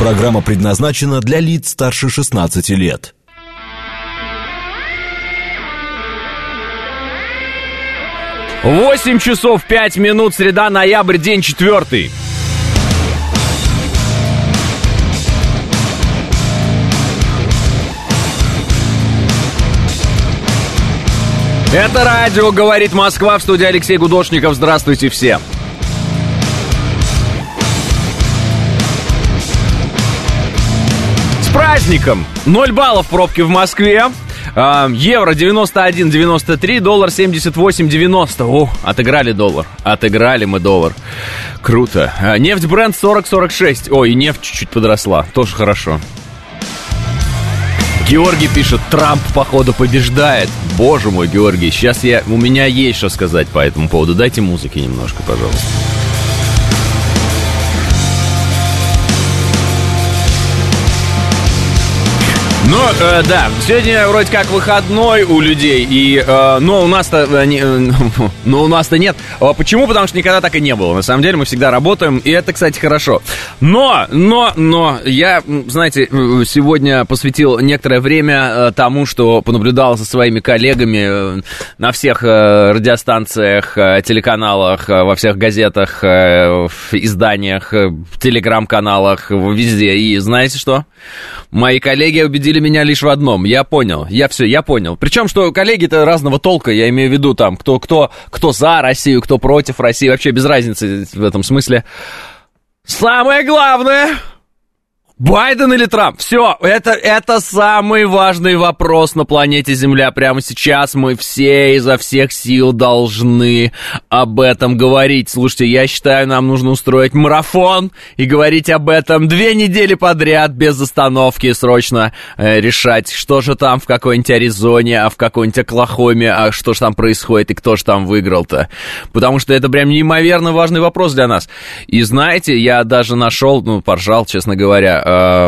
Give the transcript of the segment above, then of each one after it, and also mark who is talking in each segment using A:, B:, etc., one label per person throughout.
A: Программа предназначена для лиц старше 16 лет.
B: Восемь часов 5 минут, среда, ноябрь, день 4. Это радио «Говорит Москва», в студии Алексей Гудошников. Здравствуйте все. С праздником! 0 баллов пробки в Москве. Евро 91.93, доллар 78.90. О, отыграли доллар. Отыграли мы доллар. Круто. Нефть Брент 40.46. Ой, и нефть чуть-чуть подросла. Тоже хорошо. Георгий пишет, Трамп, походу, побеждает. Боже мой, Георгий, сейчас у меня есть что сказать по этому поводу. Дайте музыки немножко, пожалуйста. Ну, да, сегодня вроде как выходной у людей, но у нас-то нет. Почему? Потому что никогда так и не было. На самом деле мы всегда работаем, и это, кстати, хорошо. Но, я, знаете, сегодня посвятил некоторое время тому, что понаблюдал за своими коллегами на всех радиостанциях, телеканалах, во всех газетах, изданиях, телеграм-каналах, везде. И знаете что? Мои коллеги убедили меня лишь в одном. Я понял. Я понял. Причем, что коллеги-то разного толка. Я имею в виду там, кто за Россию, кто против России. Вообще без разницы в этом смысле. Самое главное... Байден или Трамп? Все, это самый важный вопрос на планете Земля. Прямо сейчас мы все изо всех сил должны об этом говорить. Слушайте, я считаю, нам нужно устроить марафон и говорить об этом 2 недели подряд, без остановки, срочно решать, что же там в какой-нибудь Аризоне, а в какой-нибудь Оклахоме, а что же там происходит и кто же там выиграл-то. Потому что это прям неимоверно важный вопрос для нас. И знаете, я даже нашел, поржал, честно говоря,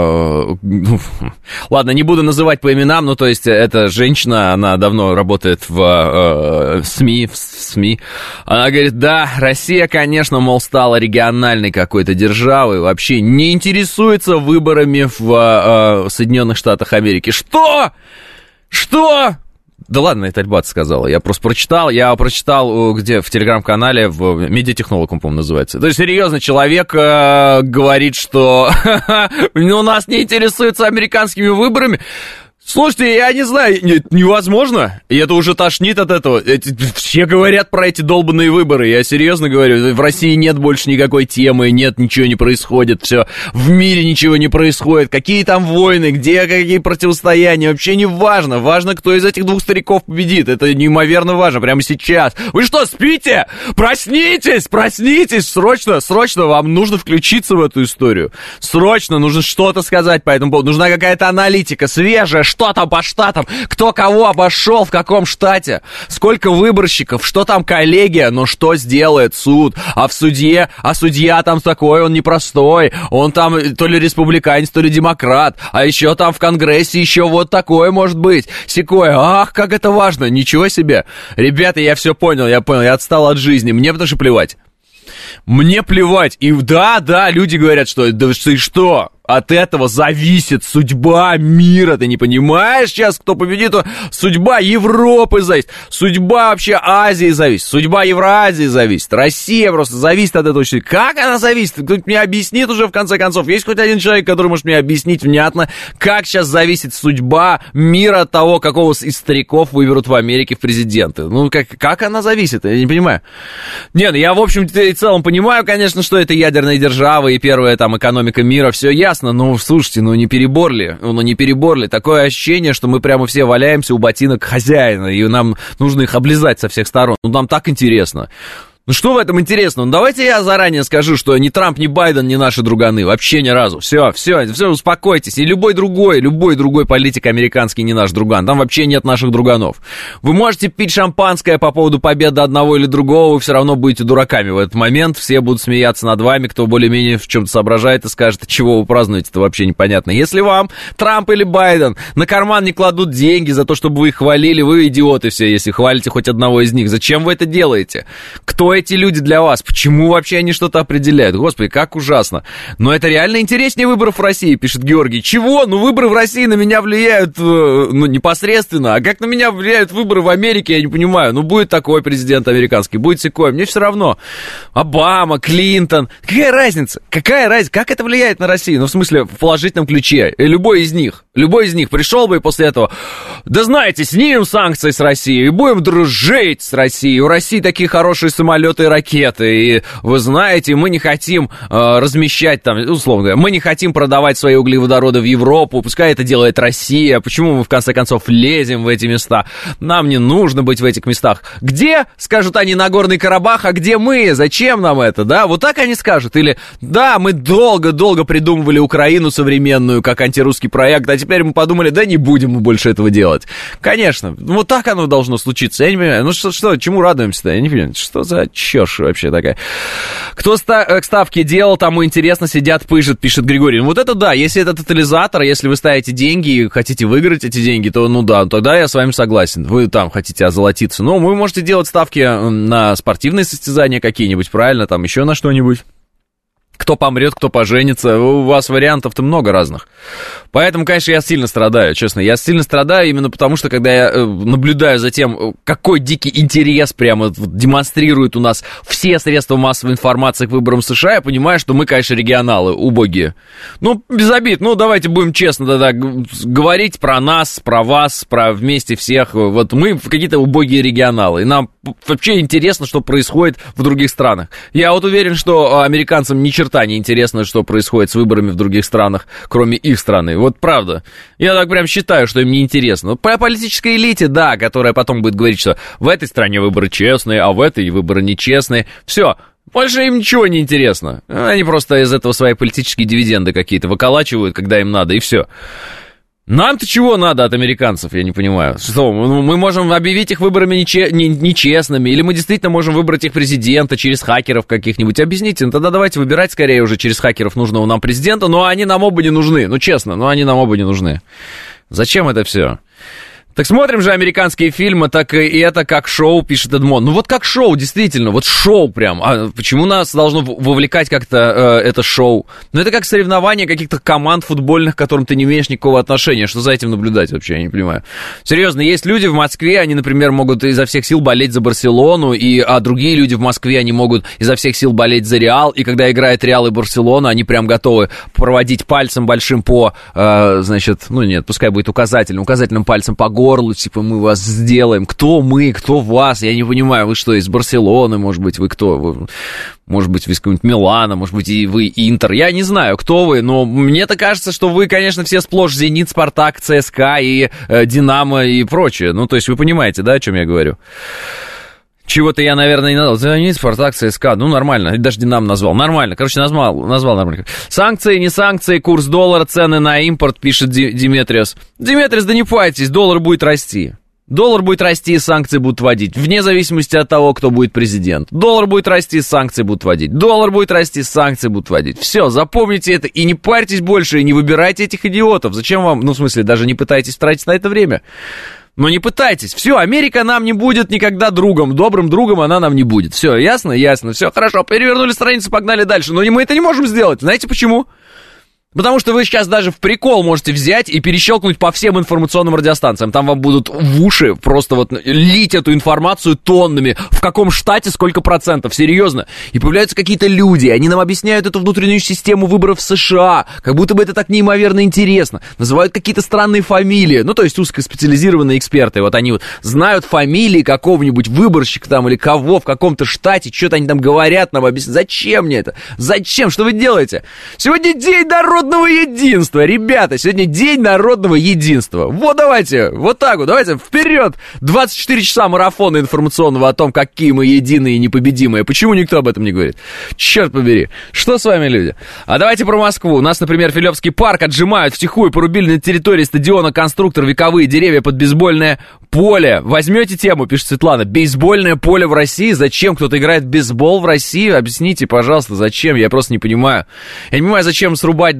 B: ладно, не буду называть по именам, то есть эта женщина, она давно работает в СМИ. Она говорит, да, Россия, конечно, мол, стала региональной какой-то державой, вообще не интересуется выборами в Соединенных Штатах Америки. Что? Да ладно, это Альбат сказала. Я просто прочитал, где в телеграм-канале, в Медиатехнолог, он, по-моему, называется. То есть, серьезно, человек говорит, что нас не интересуется американскими выборами. Слушайте, я не знаю, невозможно, и это уже тошнит от этого. Все говорят про эти долбанные выборы, я серьезно говорю, в России нет больше никакой темы, нет, ничего не происходит, все, в мире ничего не происходит, какие там войны, где какие противостояния, вообще не важно, важно, кто из этих 2 стариков победит, это неимоверно важно, прямо сейчас. Вы что, спите? Проснитесь, срочно, вам нужно включиться в эту историю, срочно, нужно что-то сказать по этому поводу, нужна какая-то аналитика свежая, что там по штатам, кто кого обошел, в каком штате, сколько выборщиков, что там коллегия, но что сделает суд, а судья там такой, он непростой, он там то ли республиканец, то ли демократ, а еще там в Конгрессе еще вот такое может быть, сякое, ах, как это важно, ничего себе, ребята, я все понял, я отстал от жизни, мне потому что плевать. Мне плевать, и да, люди говорят, что, да ты что, от этого зависит судьба мира, ты не понимаешь сейчас, кто победит, судьба Европы зависит, судьба вообще Азии зависит, судьба Евразии зависит, Россия просто зависит от этого. Как она зависит? Кто-то мне объяснит уже в конце концов, есть хоть один человек, который может мне объяснить внятно, как сейчас зависит судьба мира от того, какого из стариков выберут в Америке в президенты. Как она зависит? Я не понимаю. Нет, я в общем и целом понимаю, конечно, что это ядерная держава и первая там экономика мира, все ясно. Слушайте, не переборли. Такое ощущение, что мы прямо все валяемся у ботинок хозяина, и нам нужно их облизать со всех сторон. Нам так интересно. Что в этом интересно? Давайте я заранее скажу, что ни Трамп, ни Байден, ни наши друганы. Вообще ни разу. Все, успокойтесь. И любой другой политик американский не наш друган. Там вообще нет наших друганов. Вы можете пить шампанское по поводу победы одного или другого, вы все равно будете дураками в этот момент. Все будут смеяться над вами, кто более-менее в чем-то соображает и скажет, чего вы празднуете, это вообще непонятно. Если вам Трамп или Байден на карман не кладут деньги за то, чтобы вы их хвалили, вы идиоты все, если хвалите хоть одного из них. Зачем вы это делаете? Кто эти люди для вас? Почему вообще они что-то определяют? Господи, как ужасно. Но это реально интереснее выборов в России, пишет Георгий. Чего? Ну, выборы в России на меня влияют, непосредственно. А как на меня влияют выборы в Америке, я не понимаю. Ну, будет такой президент американский, будет сякой. Мне все равно. Обама, Клинтон. Какая разница? Какая разница? Как это влияет на Россию? Ну, в смысле, в положительном ключе. Любой из них пришел бы и после этого: да знаете, снимем санкции с Россией и будем дружить с Россией. У России такие хорошие самолеты и ракеты. И вы знаете, мы не хотим размещать там, условно говоря, мы не хотим продавать свои углеводороды в Европу. Пускай это делает Россия. Почему мы, в конце концов, лезем в эти места? Нам не нужно быть в этих местах. Где, скажут они, Нагорный Карабах, а где мы? Зачем нам это, да? Вот так они скажут. Или, да, мы долго-долго придумывали Украину современную как антирусский проект, а теперь мы подумали, да не будем мы больше этого делать. Конечно, вот так оно должно случиться. Я не понимаю, ну что, чему радуемся-то? Я не понимаю, что за чушь вообще такая? Кто ставки делал, тому интересно, сидят, пышут, пишет Григорий. Ну вот это да, если это тотализатор, если вы ставите деньги и хотите выиграть эти деньги, то ну да, тогда я с вами согласен. Вы там хотите озолотиться. Но вы можете делать ставки на спортивные состязания какие-нибудь, правильно, там еще на что-нибудь. Кто помрет, кто поженится, у вас вариантов-то много разных. Поэтому, конечно, я сильно страдаю, честно. Я сильно страдаю именно потому, что когда я наблюдаю за тем, какой дикий интерес прямо демонстрирует у нас все средства массовой информации к выборам США, я понимаю, что мы, конечно, регионалы, убогие. Ну, без обид, ну, давайте будем честно тогда говорить про нас, про вас, про вместе всех. Вот мы какие-то убогие регионалы, и нам вообще интересно, что происходит в других странах. Я вот уверен, что американцам ни черта не интересно, что происходит с выборами в других странах, кроме их страны. Вот правда. Я так прям считаю, что им не интересно. По политической элите, да, которая потом будет говорить, что в этой стране выборы честные, а в этой выборы нечестные. Все. Больше им ничего не интересно. Они просто из этого свои политические дивиденды какие-то выколачивают, когда им надо, и все. Нам-то чего надо от американцев, я не понимаю. Что, мы можем объявить их выборами нечестными, или мы действительно можем выбрать их президента через хакеров каких-нибудь? Объясните, ну тогда давайте выбирать скорее уже через хакеров нужного нам президента, но они нам оба не нужны, ну честно, но они нам оба не нужны. Зачем это все? Так смотрим же американские фильмы, так и это как шоу, пишет Эдмон. Ну вот как шоу, действительно, вот шоу прям. А почему нас должно вовлекать как-то это шоу? Ну это как соревнование каких-то команд футбольных, к которым ты не имеешь никакого отношения. Что за этим наблюдать вообще, я не понимаю. Серьезно, есть люди в Москве, они, например, могут изо всех сил болеть за Барселону, а другие люди в Москве, они могут изо всех сил болеть за Реал, и когда играет Реал и Барселона, они прям готовы проводить пальцем большим по, значит, ну нет, пускай будет указательным пальцем по горлу, типа, мы вас сделаем. Кто мы, кто вас? Я не понимаю, вы что, из Барселоны, может быть, вы кто? Вы, может быть, вы из какого-нибудь Милана, может быть, и вы Интер. Я не знаю, кто вы, но мне-то кажется, что вы, конечно, все сплошь Зенит, Спартак, ЦСКА и Динамо и прочее. Ну, то есть вы понимаете, да, о чем я говорю? Чего-то я, наверное, не назвал. Зенит, Спартак, ЦСКА. Ну, нормально. Даже Динамо назвал. Нормально. Короче, назвал нормально. Санкции, не санкции, курс доллара, цены на импорт, пишет Диметриос. Диметриос, да не парьтесь, доллар будет расти. Доллар будет расти, и санкции будут вводить, вне зависимости от того, кто будет президент. Доллар будет расти, санкции будут вводить. Доллар будет расти, санкции будут вводить. Все, запомните это и не парьтесь больше, и не выбирайте этих идиотов. Зачем вам, ну, в смысле, даже не пытайтесь тратить на это время. Но не пытайтесь. Все, Америка нам не будет никогда другом. Добрым другом она нам не будет. Все, ясно? Ясно. Все, хорошо. Перевернули страницу, погнали дальше. Но мы это не можем сделать. Знаете почему? Потому что вы сейчас даже в прикол можете взять и перещелкнуть по всем информационным радиостанциям. Там вам будут в уши просто вот лить эту информацию тоннами. В каком штате сколько процентов, серьезно. И появляются какие-то люди, они нам объясняют эту внутреннюю систему выборов в США. Как будто бы это так неимоверно интересно. Называют какие-то странные фамилии. Ну, то есть узкоспециализированные эксперты. Вот они вот знают фамилии какого-нибудь выборщика там или кого в каком-то штате. Что-то они там говорят, нам объясняют. Зачем мне это? Зачем? Что вы делаете? Сегодня день народного единства, ребята, сегодня день народного единства. Вот давайте, вот так вот, давайте вперед. 24 часа марафона информационного о том, какие мы единые и непобедимые. Почему никто об этом не говорит? Черт побери, что с вами, люди? А давайте про Москву. У нас, например, Филевский парк отжимают втихую, порубили на территории стадиона конструктор вековые деревья под бейсбольное поле. Возьмете тему, пишет Светлана. Бейсбольное поле в России? Зачем кто-то играет в бейсбол в России? Объясните, пожалуйста, зачем? Я просто не понимаю. Я не понимаю, зачем срубать даже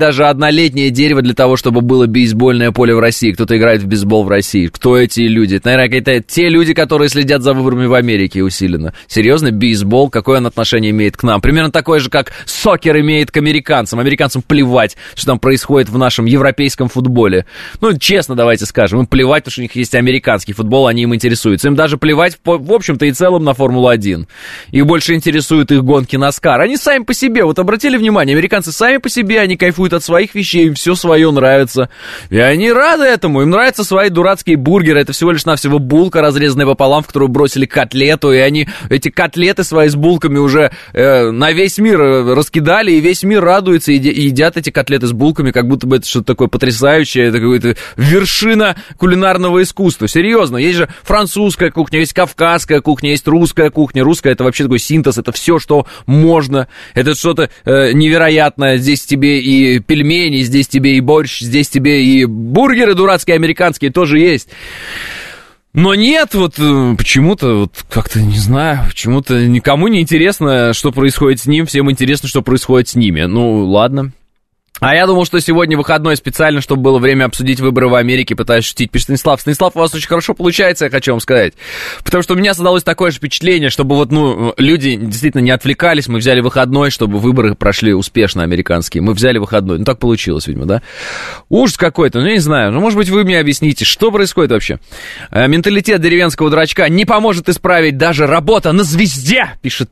B: даже однолетнее дерево для того, чтобы было бейсбольное поле в России. Кто-то играет в бейсбол в России. Кто эти люди? Это, наверное, какие-то те люди, которые следят за выборами в Америке усиленно. Серьезно, бейсбол, какое он отношение имеет к нам? Примерно такое же, как сокер имеет к американцам. Американцам плевать, что там происходит в нашем европейском футболе. Ну, честно, давайте скажем, им плевать, потому что у них есть американский футбол, они им интересуются. Им даже плевать, в общем-то и целом, на Формулу-1. Их больше интересуют их гонки NASCAR. Они сами по себе, вот обратили внимание, американцы сами по себе, они кайфуют от своих вещей, им все свое нравится. И они рады этому, им нравятся свои дурацкие бургеры, это всего лишь навсего булка, разрезанная пополам, в которую бросили котлету, и они эти котлеты свои с булками уже на весь мир раскидали, и весь мир радуется, и едят эти котлеты с булками, как будто бы это что-то такое потрясающее, это какая-то вершина кулинарного искусства. Серьезно, есть же французская кухня, есть кавказская кухня, есть русская кухня. Русская — это вообще такой синтез, это все, что можно. Это что-то невероятное. Здесь тебе и пельмени, здесь тебе и борщ, здесь тебе и бургеры дурацкие американские тоже есть. Но нет, вот почему-то, вот как-то, не знаю, почему-то никому не интересно, что происходит с ним, всем интересно, что происходит с ними. Ну, ладно. А я думал, что сегодня выходной специально, чтобы было время обсудить выборы в Америке, пытаюсь шутить. Пишет Станислав. Станислав, у вас очень хорошо получается, я хочу вам сказать. Потому что у меня создалось такое же впечатление, чтобы вот, люди действительно не отвлекались. Мы взяли выходной, чтобы выборы прошли успешно американские. Мы взяли выходной. Ну, так получилось, видимо, да? Ужас какой-то, ну, я не знаю. Ну, может быть, вы мне объясните, что происходит вообще? Менталитет деревенского дурачка не поможет исправить даже работа на звезде, пишет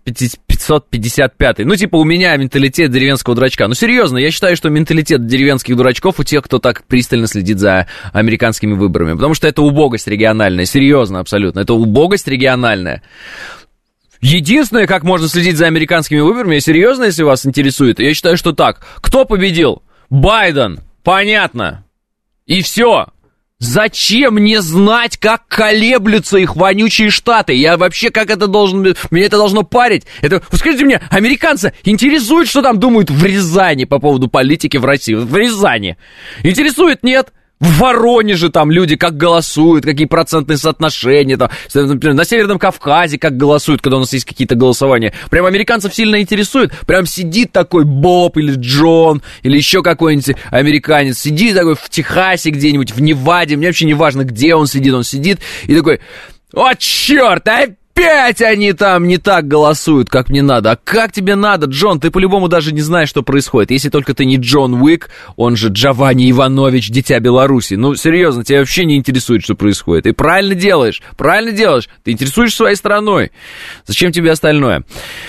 B: 555. Ну, типа, у меня менталитет деревенского дурачка. Ну, серьезно, я считаю, что менталитет деревенских дурачков у тех, кто так пристально следит за американскими выборами. Потому что это убогость региональная. Серьезно, абсолютно. Это убогость региональная. Единственное, как можно следить за американскими выборами, серьезно, если вас интересует, я считаю, что так. Кто победил? Байден. Понятно. И все. Зачем мне знать, как колеблются их вонючие штаты? Я вообще, как это должен... Меня это должно парить. Это, скажите мне, американцы интересует, что там думают в Рязани по поводу политики в России? В Рязани. Интересует? Нет. В Воронеже там люди как голосуют, какие процентные соотношения, там, например, на Северном Кавказе как голосуют, когда у нас есть какие-то голосования. Прям американцев сильно интересует. Прям сидит такой Боб или Джон, или еще какой-нибудь американец, сидит такой в Техасе где-нибудь, в Неваде, мне вообще не важно, где он сидит и такой: о, черт, опять они там не так голосуют, как мне надо. А как тебе надо, Джон? Ты по-любому даже не знаешь, что происходит. Если только ты не Джон Уик, он же Джованни Иванович, дитя Беларуси. Ну, серьезно, тебя вообще не интересует, что происходит. Ты правильно делаешь. Ты интересуешься своей страной. Зачем тебе остальное?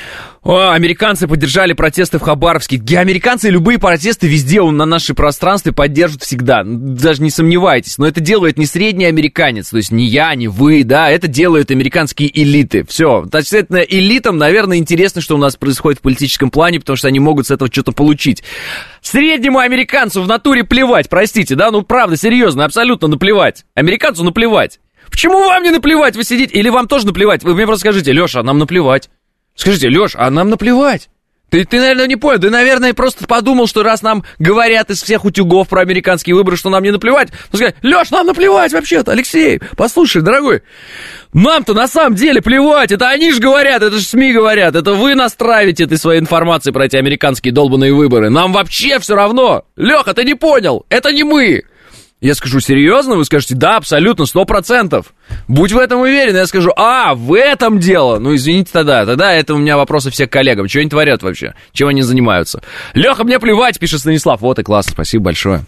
B: О, американцы поддержали протесты в Хабаровске. Американцы любые протесты везде на нашем пространстве поддержат всегда. Даже не сомневайтесь. Но это делает не средний американец. То есть не я, не вы, да. Это делают американские элиты. Все. Соответственно, элитам, наверное, интересно, что у нас происходит в политическом плане, потому что они могут с этого что-то получить. Среднему американцу в натуре плевать, простите, да? Ну, правда, серьезно, абсолютно наплевать. Американцу наплевать. Почему вам не наплевать? Вы сидите... Или вам тоже наплевать? Вы мне просто скажите: Леша, нам наплевать. Скажите: Леш, а нам наплевать? Ты, наверное, не понял. Ты, наверное, просто подумал, что раз нам говорят из всех утюгов про американские выборы, что нам не наплевать. Ну, сказать: Леш, нам наплевать вообще-то, Алексей. Послушай, дорогой, нам-то на самом деле плевать. Это они же говорят, это же СМИ говорят. Это вы нас травите этой своей информацией про эти американские долбаные выборы. Нам вообще все равно. Леха, ты не понял. Это не мы. Я скажу: серьезно? Вы скажете: да, абсолютно, 100%. Будь в этом уверен. Я скажу: в этом дело. Ну, извините тогда это у меня вопросы всех коллегам. Чего они творят вообще? Чем они занимаются? Леха, мне плевать, пишет Станислав. Вот и классно, спасибо большое.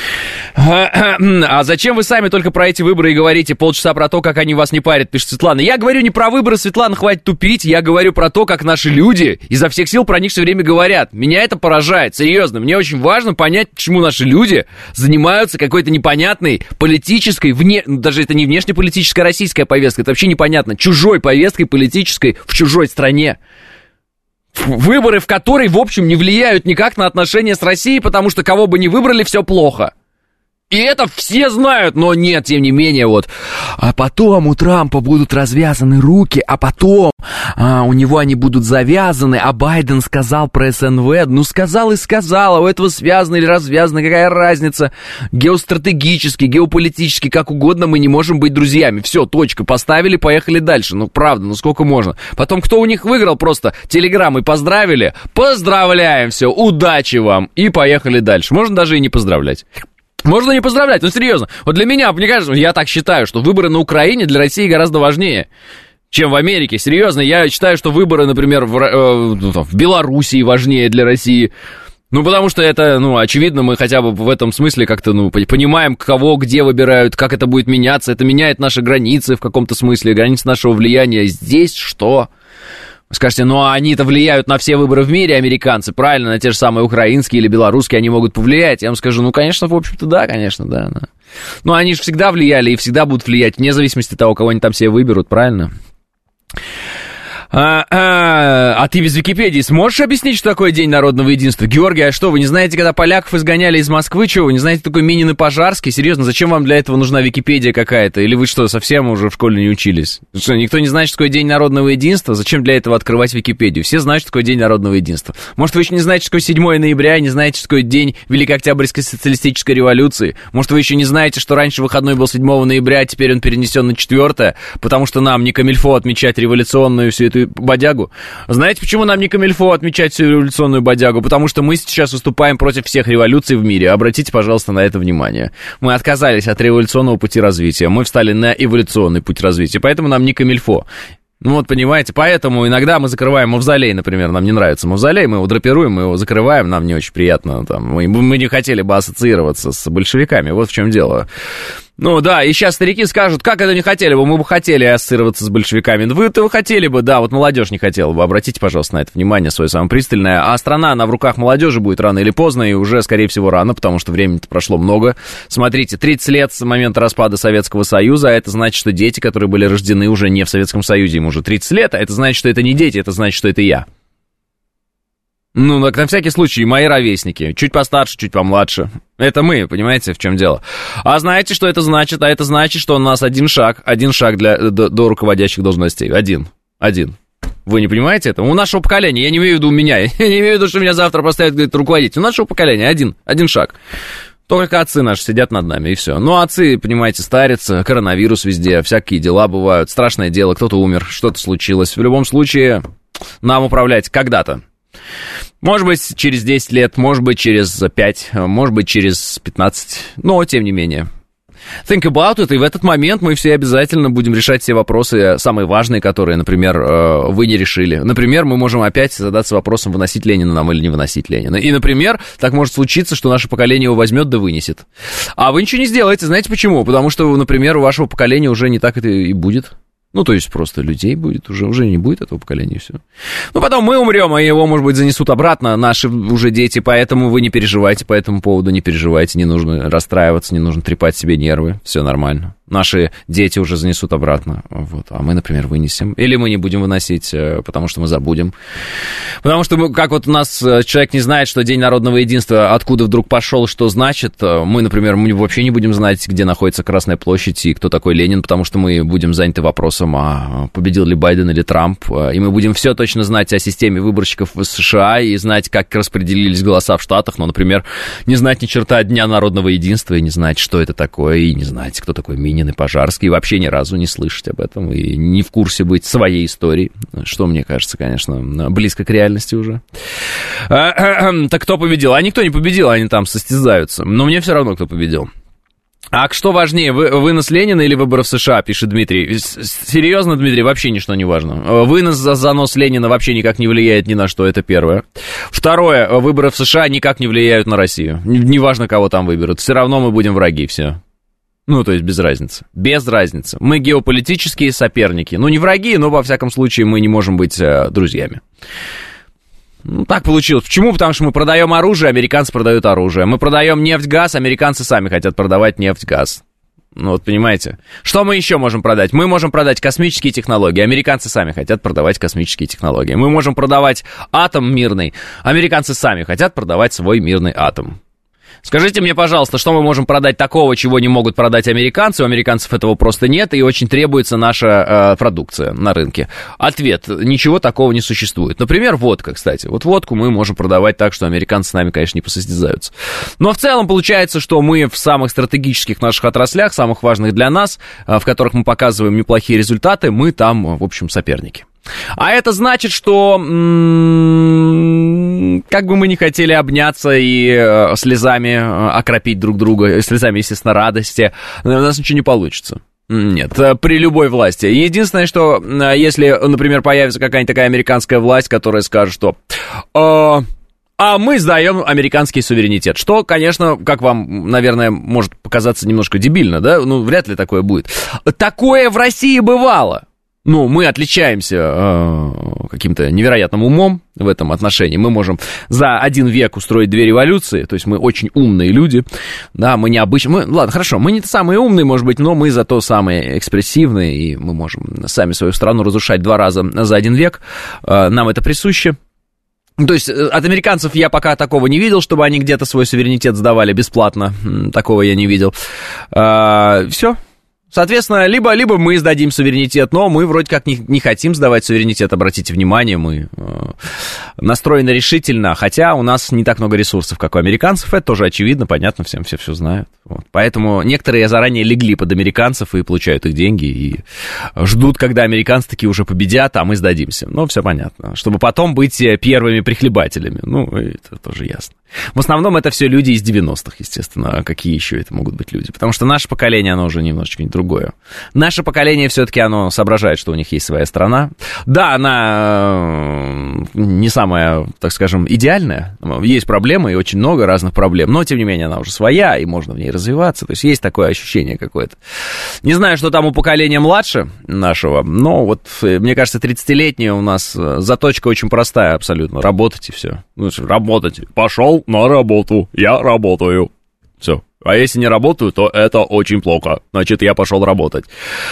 B: А зачем вы сами только про эти выборы и говорите полчаса про то, как они вас не парят, пишет Светлана. Я говорю не про выборы, Светлана, хватит тупить. Я говорю про то, как наши люди изо всех сил про них все время говорят. Меня это поражает, серьезно. Мне очень важно понять, почему наши люди занимаются какой-то непонятной политической, даже это не внешнеполитическая российская повестка, это вообще непонятно, чужой повесткой политической в чужой стране. Выборы, в которой, в общем, не влияют никак на отношения с Россией, потому что кого бы ни выбрали, все плохо. И это все знают, но нет, тем не менее, вот. А потом у Трампа будут развязаны руки, а потом у него они будут завязаны, а Байден сказал про СНВ. Ну, сказал и сказал, а у этого связано или развязано, какая разница? Геостратегически, геополитически, как угодно, мы не можем быть друзьями. Все, точка, поставили, поехали дальше. Ну, правда, ну сколько можно? Потом, кто у них выиграл, просто телеграммой поздравили. Поздравляем, все, удачи вам. И поехали дальше. Можно даже и не поздравлять. Можно не поздравлять, ну серьезно. Вот для меня, мне кажется, я так считаю, что выборы на Украине для России гораздо важнее, чем в Америке. Серьезно, я считаю, что выборы, например, в Белоруссии важнее для России. Ну, потому что это, ну, очевидно, мы хотя бы в этом смысле как-то, ну, понимаем, кого где выбирают, как это будет меняться. Это меняет наши границы в каком-то смысле, границы нашего влияния. Здесь что? Скажете, ну, они-то влияют на все выборы в мире, американцы, правильно, на те же самые украинские или белорусские они могут повлиять. Я вам скажу, ну, конечно, в общем-то, да, конечно, да. Но они же всегда влияли и всегда будут влиять, вне зависимости от того, кого они там себе выберут, правильно? А ты без Википедии сможешь объяснить, что такое День народного единства? Георгий, а что, вы не знаете, когда поляков изгоняли из Москвы, чего? Вы не знаете, такой Минин и Пожарский? Серьезно, зачем вам для этого нужна Википедия какая-то? Или вы что, совсем уже в школе не учились? Что, никто не знает, что такое День народного единства? Зачем для этого открывать Википедию? Все знают, что такое День народного единства. Может, вы еще не знаете, что такое 7 ноября, не знаете, что такое День Великой Октябрьской социалистической революции? Может, вы еще не знаете, что раньше выходной был 7 ноября, а теперь он перенесен на 4, потому что нам не камильфо отмечать революционную всю эту бодягу? Знаете, почему нам не камильфо отмечать всю революционную бодягу? Потому что мы сейчас выступаем против всех революций в мире. Обратите, пожалуйста, на это внимание. Мы отказались от революционного пути развития. Мы встали на эволюционный путь развития. Поэтому нам не камильфо. Ну вот, понимаете, поэтому иногда мы закрываем мавзолей, например, нам не нравится мавзолей, мы его драпируем, мы его закрываем, нам не очень приятно, там, мы не хотели бы ассоциироваться с большевиками, вот в чем дело. Ну да, и сейчас старики скажут, как это не хотели бы, мы бы хотели ассоциироваться с большевиками. Вы-то хотели бы, да, вот молодежь не хотела бы, обратите, пожалуйста, на это внимание свое самое пристальное. А страна, она в руках молодежи будет рано или поздно, и уже, скорее всего, рано, потому что времени-то прошло много. Смотрите, 30 лет с момента распада Советского Союза, а это значит, что дети, которые были рождены уже не в Советском Союзе, им уже 30 лет, а это значит, что это не дети, это значит, что это я. Ну, на всякий случай, мои ровесники, чуть постарше, чуть помладше. Это мы, понимаете, в чем дело. А знаете, что это значит? А это значит, что у нас один шаг до руководящих должностей. Один. Вы не понимаете это? У нашего поколения, я не имею в виду меня, я не имею в виду, что меня завтра поставят, говорит, руководитель. У нашего поколения один шаг. Только отцы наши сидят над нами, и все. Ну, отцы, понимаете, старятся, коронавирус везде, всякие дела бывают, страшное дело, кто-то умер, что-то случилось. В любом случае, нам управлять когда-то. Может быть, через 10 лет, может быть, через 5, может быть, через 15, но тем не менее. Think about it, и в этот момент мы все обязательно будем решать все вопросы, самые важные, которые, например, вы не решили. Например, мы можем опять задаться вопросом, выносить Ленина нам или не выносить Ленина. И, например, так может случиться, что наше поколение его возьмет да вынесет. А вы ничего не сделаете, знаете почему? Потому что, например, у вашего поколения уже не так это и будет. Ну, то есть просто людей будет, уже не будет этого поколения, и все. Ну, потом мы умрем, а его, может быть, занесут обратно наши уже дети, поэтому вы не переживайте по этому поводу, не переживайте, не нужно расстраиваться, не нужно трепать себе нервы, все нормально. Наши дети уже занесут обратно, вот, а мы, например, вынесем. Или мы не будем выносить, потому что мы забудем. Потому что, как вот у нас человек не знает, что День народного единства, откуда вдруг пошел, что значит, мы, например, мы вообще не будем знать, где находится Красная площадь и кто такой Ленин, потому что мы будем заняты вопросом, а победил ли Байден или Трамп, и мы будем все точно знать о системе выборщиков в США и знать, как распределились голоса в Штатах, но, например, не знать ни черта Дня народного единства и не знать, что это такое, и не знать, кто такой Минин и Пожарский, и вообще ни разу не слышать об этом, и не в курсе быть своей истории, что, мне кажется, конечно, близко к реальности уже. Так кто победил? А никто не победил, они там состязаются, но мне все равно, кто победил. А что важнее, вынос Ленина или выборы в США, пишет Дмитрий. Серьезно, Дмитрий, вообще ничто не важно. Вынос за занос Ленина вообще никак не влияет ни на что, это первое. Второе, выборы в США никак не влияют на Россию. Неважно, кого там выберут, все равно мы будем враги, все. Ну, то есть без разницы. Без разницы. Мы геополитические соперники. Ну, не враги, но, во всяком случае, мы не можем быть друзьями. Ну, так получилось. Почему? Потому что мы продаем оружие, американцы продают оружие. Мы продаем нефть, газ, американцы сами хотят продавать нефть, газ. Ну, вот понимаете. Что мы еще можем продать? Мы можем продать космические технологии. Американцы сами хотят продавать космические технологии. Мы можем продавать атом мирный. Американцы сами хотят продавать свой мирный атом. Скажите мне, пожалуйста, что мы можем продать такого, чего не могут продать американцы? У американцев этого просто нет, и очень требуется наша продукция на рынке. Ответ: ничего такого не существует. Например, водка, кстати. Вот водку мы можем продавать так, что американцы с нами, конечно, не посостязаются. Но в целом получается, что мы в самых стратегических наших отраслях, самых важных для нас, в которых мы показываем неплохие результаты, мы там, в общем, соперники. А это значит, что как бы мы ни хотели обняться и слезами окропить друг друга, слезами, естественно, радости, у нас ничего не получится. Нет, при любой власти. Единственное, что если, например, появится какая-нибудь такая американская власть, которая скажет, что... А мы сдаем американский суверенитет. Что, конечно, как вам, наверное, может показаться немножко дебильно, да? Ну, вряд ли такое будет. Такое в России бывало. Ну, мы отличаемся каким-то невероятным умом в этом отношении. Мы можем за 1 век устроить 2 революции, то есть мы очень умные люди, да, мы необычные. Ладно, хорошо, мы не самые умные, может быть, но мы зато самые экспрессивные, и мы можем сами свою страну разрушать 2 раза за 1 век. Нам это присуще. То есть от американцев я пока такого не видел, чтобы они где-то свой суверенитет сдавали бесплатно. Такого я не видел. Все. Соответственно, либо мы сдадим суверенитет, но мы вроде как не хотим сдавать суверенитет, обратите внимание, мы настроены решительно, хотя у нас не так много ресурсов, как у американцев, это тоже очевидно, понятно, всем все знают. Вот. Поэтому некоторые заранее легли под американцев и получают их деньги, и ждут, когда американцы такие уже победят, а мы сдадимся. Ну, все понятно, чтобы потом быть первыми прихлебателями, ну, это тоже ясно. В основном это все люди из 90-х, естественно, а какие еще это могут быть люди, потому что наше поколение, оно уже немножечко другое. Наше поколение все-таки, оно соображает, что у них есть своя страна. Да, она не самая, так скажем, идеальная, есть проблемы, и очень много разных проблем, но, тем не менее, она уже своя, и можно в ней развиваться, то есть есть такое ощущение какое-то. Не знаю, что там у поколения младше нашего, но вот, мне кажется, 30-летние у нас заточка очень простая абсолютно, работать и все. Ну, работать, пошел на работу, я работаю, все. А если не работаю, то это очень плохо. Значит, я пошел работать.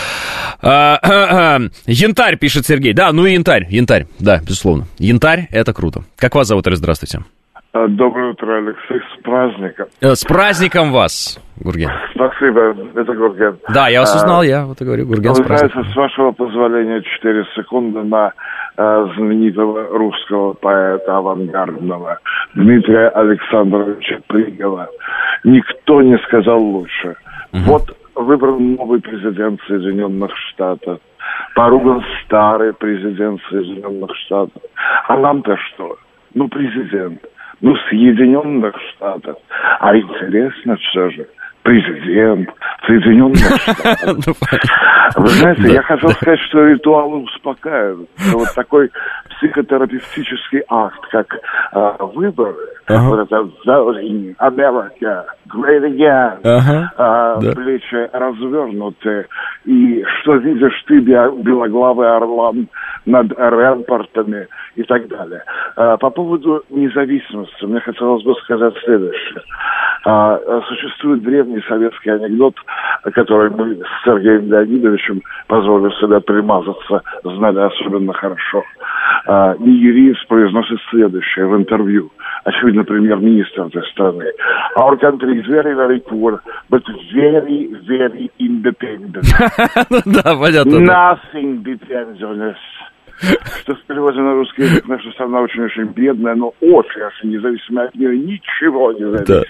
B: Янтарь, пишет Сергей. Да, ну и янтарь, да, безусловно. Янтарь, это круто. Как вас зовут, здравствуйте?
C: Доброе утро, Алексей, с праздником.
B: С праздником вас, Гурген.
C: Спасибо, это Гурген.
B: Да, я вас узнал, я вот и говорю, Гурген, с праздником.
C: Вы знаете, с вашего позволения 4 секунды на знаменитого русского поэта авангардного Дмитрия Александровича Пригова. Никто не сказал лучше. Вот выбран новый президент Соединенных Штатов, поруган старый президент Соединенных Штатов. А нам-то что? Ну, президент. Ну, Соединенных Штатов. А интересно все же, президент Соединенных Штатов. Вы знаете, я хотел сказать, что ритуалы успокаивают. Вот такой психотерапевтический акт, как выборы, вот это America, Great Again, плечи развернуты, и что видишь ты, белоглавый орлан над ремпортами и так далее. По поводу независимости мне хотелось бы сказать следующее. Существует древний советский анекдот, который мы с Сергеем Леонидовичем, позволю себе примазаться, знали особенно хорошо. Нигериец произносит следующее в интервью. Очевидно, премьер-министр этой страны. Our country is very, very poor, but very, very independent.
B: Да, понятно.
C: Nothing depends on us. Что в переводе на русский язык, наша страна очень-очень бедная, но очень независимая от мира, ничего не зависит.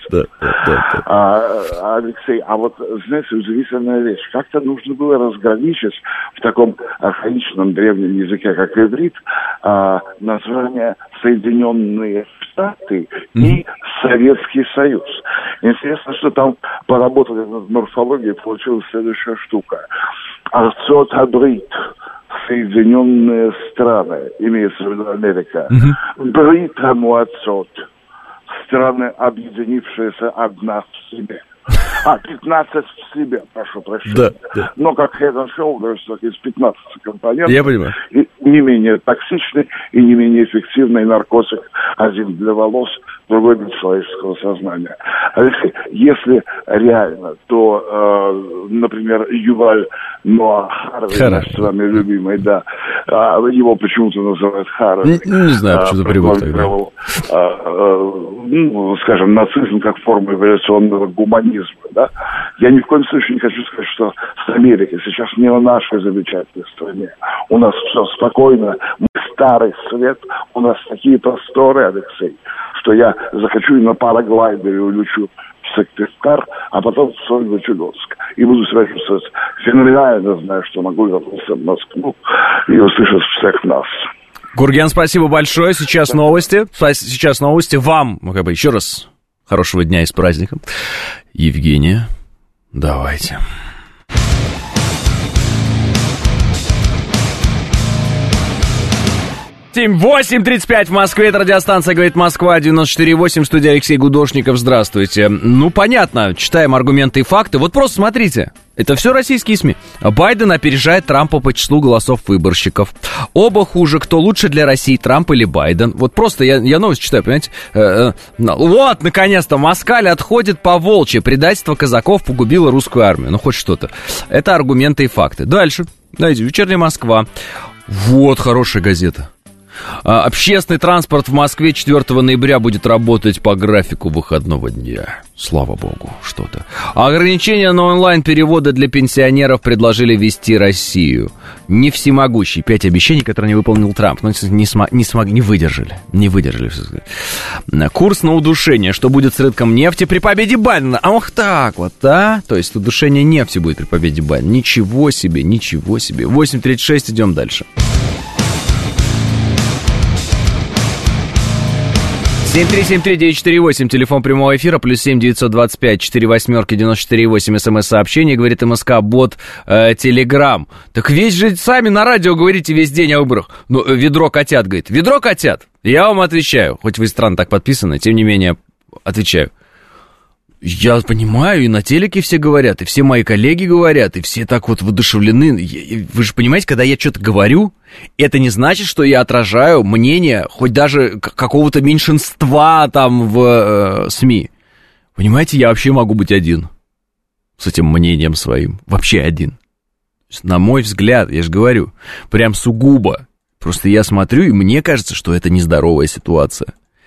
C: Да. Алексей, а вот, знаете, удивительная вещь. Как-то нужно было разграничить в таком архаичном древнем языке, как иврит, название Соединенные Штаты и Советский Союз. Интересно, что там поработали над морфологией, получилась следующая штука. Арцот-Абрит. Соединенные страны, имеется в виду Америка, Бритамуацот, страны, объединившиеся одна в себе. 15 в себе, прошу прощения. Да. Но как Head and Shoulders, так из 15 компонентов.
B: Я понимаю.
C: И не менее токсичный и не менее эффективный наркотик. Один для волос, другой для человеческого сознания. Алексей, если реально, то, например, Юваль Ноа Харвей, наш с вами любимый, да. Его почему-то называют Харвей.
B: Не знаю, почему-то привык тогда.
C: Скажем, нацизм как форма эволюционного гуманизма, да. Я ни в коем случае не хочу сказать, что с Америкой сейчас не в нашей замечательной стране. У нас все спокойно, мы старый свет, у нас такие просторы, Алексей, что я захочу и на параглайдере улечу в Сыктывкар, а потом в Сольвычегодск. И буду себя чувствовать феноменально, знаю, что могу вернуться в Москву и услышать всех нас.
B: Гурген, спасибо большое. Сейчас новости. Сейчас новости. Вам, еще раз, хорошего дня и с праздником. Евгения, давайте. 8:35 в Москве, это радиостанция «Говорит Москва», 94.8, студия Алексей Гудошников, здравствуйте. Ну, понятно, читаем аргументы и факты. Вот просто смотрите, это все российские СМИ. Байден опережает Трампа по числу голосов выборщиков. Оба хуже, кто лучше для России, Трамп или Байден. Вот просто я новость читаю, понимаете? Вот, наконец-то, москаль отходит по волчьи. Предательство казаков погубило русскую армию. Ну, хоть что-то. Это аргументы и факты. Дальше, давайте, «Вечерняя Москва». Вот, хорошая газета. Общественный транспорт в Москве 4 ноября будет работать по графику выходного дня. Слава богу, что-то. Ограничения на онлайн-переводы для пенсионеров предложили ввести Россию. Не всемогущий. 5 обещаний, которые не выполнил Трамп. Но не выдержали. Не выдержали. Курс на удушение. Что будет с рынком нефти при победе Байдена? Ох так вот, да? То есть удушение нефти будет при победе Байдена. Ничего себе, ничего себе. 8:36, идем дальше. 7373948, телефон прямого эфира, +7 925 48 94 8, смс-сообщение, говорит МСК, бот Телеграм. Так весь же сами на радио говорите весь день о выборах. Ну, ведро котят, говорит. Ведро котят? Я вам отвечаю, хоть вы странно так подписаны, тем не менее, отвечаю. Я понимаю, и на телеке все говорят, и все мои коллеги говорят, и все так вот воодушевлены. Вы же понимаете, когда я что-то говорю, это не значит, что я отражаю мнение хоть даже какого-то меньшинства там в СМИ. Понимаете, я вообще могу быть один с этим мнением своим. Вообще один. На мой взгляд, я же говорю, прям сугубо. Просто я смотрю, и мне кажется, что это нездоровая ситуация.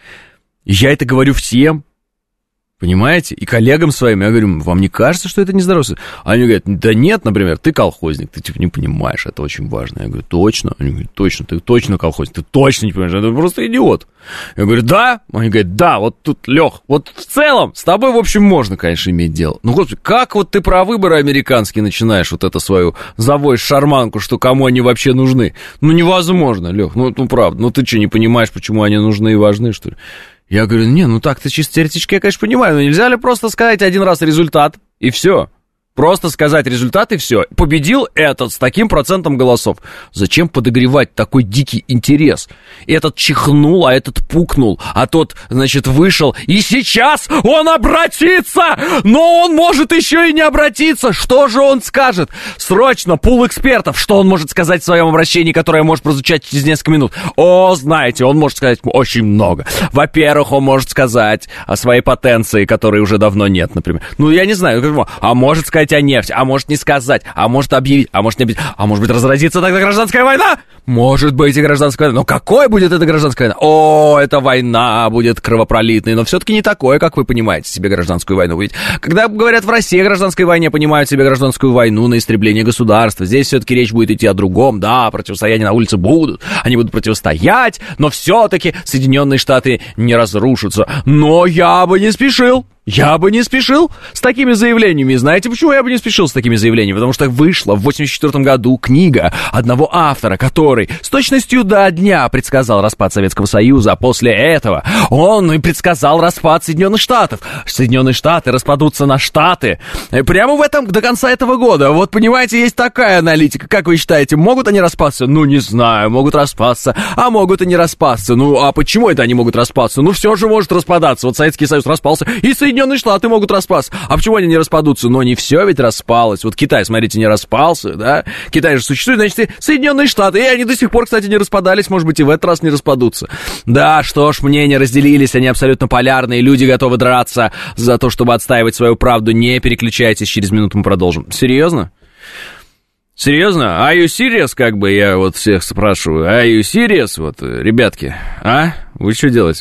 B: И я это говорю всем. Понимаете? И коллегам своим я говорю, вам не кажется, что это нездорово? Они говорят, да нет, например, ты колхозник, ты типа не понимаешь, это очень важно. Я говорю, точно? Они говорят, точно, ты точно колхозник, ты точно не понимаешь, это просто идиот. Я говорю, да? Они говорят, да, вот тут, Лех, вот в целом с тобой, в общем, можно, конечно, иметь дело. Ну, господи, как вот ты про выборы американские начинаешь вот это свою завоешь шарманку, что кому они вообще нужны? Ну, невозможно, Лех, ну правда, ну ты что, не понимаешь, почему они нужны и важны, что ли? Я говорю, не, ну так-то чисто теоретически я, конечно, понимаю, но нельзя ли просто сказать один раз результат, и все? Просто сказать результат, и все. Победил этот с таким процентом голосов. Зачем подогревать такой дикий интерес? Этот чихнул, а этот пукнул, а тот, значит, вышел, и сейчас он обратится! Но он может еще и не обратиться! Что же он скажет? Срочно, пул экспертов! Что он может сказать в своем обращении, которое может прозвучать через несколько минут? О, знаете, он может сказать очень много. Во-первых, он может сказать о своей потенции, которой уже давно нет, например. Ну, я не знаю, а может сказать о нефти, а может не сказать, а может объявить, а может не объявить, а может быть разразится тогда гражданская война? Может быть и гражданская война. Но какой будет эта гражданская война? О, эта война будет кровопролитной, но все-таки не такое, как вы понимаете себе гражданскую войну. Ведь когда говорят в России о гражданской войне, понимают себе гражданскую войну на истребление государства. Здесь все-таки речь будет идти о другом. Да, противостояния на улице будут, они будут противостоять, но все-таки Соединенные Штаты не разрушатся. Но я бы не спешил. Я бы не спешил с такими заявлениями. Знаете, почему я бы не спешил с такими заявлениями? Потому что вышла в 1984 году книга одного автора, который с точностью до дня предсказал распад Советского Союза, а после этого он и предсказал распад Соединенных Штатов. Соединенные Штаты распадутся на штаты прямо до конца этого года. Вот, понимаете, есть такая аналитика. Как вы считаете, могут они распасться? Ну, не знаю, могут распасться, а могут и не распасться. Ну, а почему это они могут распасться? Ну, все же может распадаться. Вот Советский Союз распался, и Соединенные Штаты могут распасться. А почему они не распадутся? Но не все ведь распалось. Вот Китай, смотрите, не распался, да? Китай же существует, значит, и Соединенные Штаты. И они до сих пор, кстати, не распадались. Может быть, и в этот раз не распадутся. Да, что ж, мнения разделились, они абсолютно полярные. Люди готовы драться за то, чтобы отстаивать свою правду. Не переключайтесь, через минуту мы продолжим. Серьезно? Серьезно? Are you serious, как бы я вот всех спрашиваю? Are you serious, вот, ребятки? А? Вы что делаете?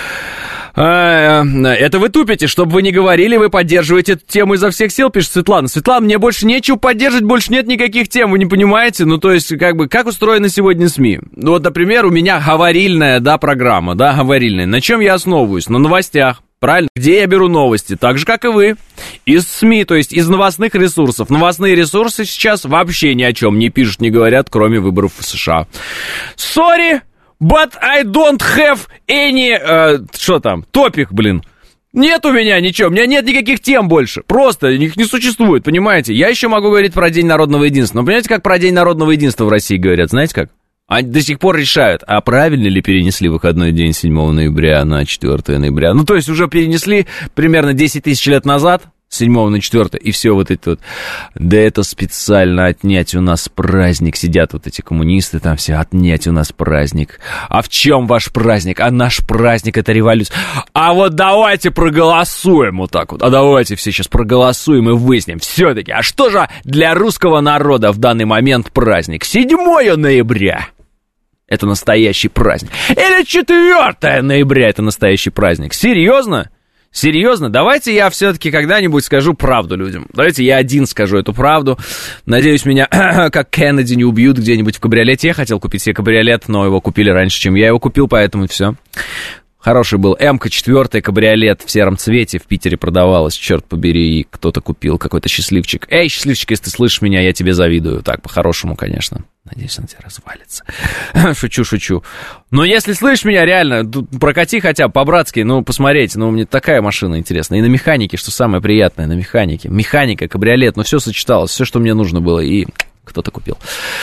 B: Это вы тупите, чтобы вы не говорили, вы поддерживаете эту тему изо всех сил, пишет Светлана. Светлана, мне больше нечего поддерживать, больше нет никаких тем, вы не понимаете? Ну, то есть, как бы, как устроены сегодня СМИ? Ну, вот, например, у меня говорильная, да, программа, да, говорильная. На чем я основываюсь? На новостях. Правильно? Где я беру новости? Так же, как и вы. Из СМИ, то есть из новостных ресурсов. Новостные ресурсы сейчас вообще ни о чем не пишут, не говорят, кроме выборов в США. Sorry, but I don't have any... что там? Топик, блин. Нет у меня ничего, у меня нет никаких тем больше. Просто их не существует, понимаете? Я еще могу говорить про День народного единства. Но понимаете, как про День народного единства в России говорят? Знаете как? Они до сих пор решают, а правильно ли перенесли выходной день 7 ноября на 4 ноября. Ну, то есть уже перенесли примерно 10 тысяч лет назад, с 7 на 4, и все вот это вот. Да это специально отнять у нас праздник. Сидят вот эти коммунисты там все, отнять у нас праздник. А в чем ваш праздник? А наш праздник — это революция. А вот давайте проголосуем вот так вот. А давайте все сейчас проголосуем и выясним все-таки, а что же для русского народа в данный момент праздник? 7 ноября. Это настоящий праздник. Или 4 ноября это настоящий праздник. Серьезно? Серьезно? Давайте я все-таки когда-нибудь скажу правду людям. Давайте я один скажу эту правду. Надеюсь, меня как Кеннеди не убьют где-нибудь в кабриолете. Я хотел купить себе кабриолет, но его купили раньше, чем я его купил, поэтому все. Хороший был. М-ка 4 кабриолет в сером цвете в Питере продавалась, черт побери, и кто-то купил, какой-то счастливчик. Эй, счастливчик, если ты слышишь меня, я тебе завидую. Так, по-хорошему, конечно. Надеюсь, он тебе развалится. Шучу. Но если слышишь меня, реально, прокати хотя бы по-братски, ну, посмотреть. Ну, мне такая машина интересная. И на механике, что самое приятное, на механике. Механика, кабриолет, ну, все сочеталось, все, что мне нужно было, и кто-то купил.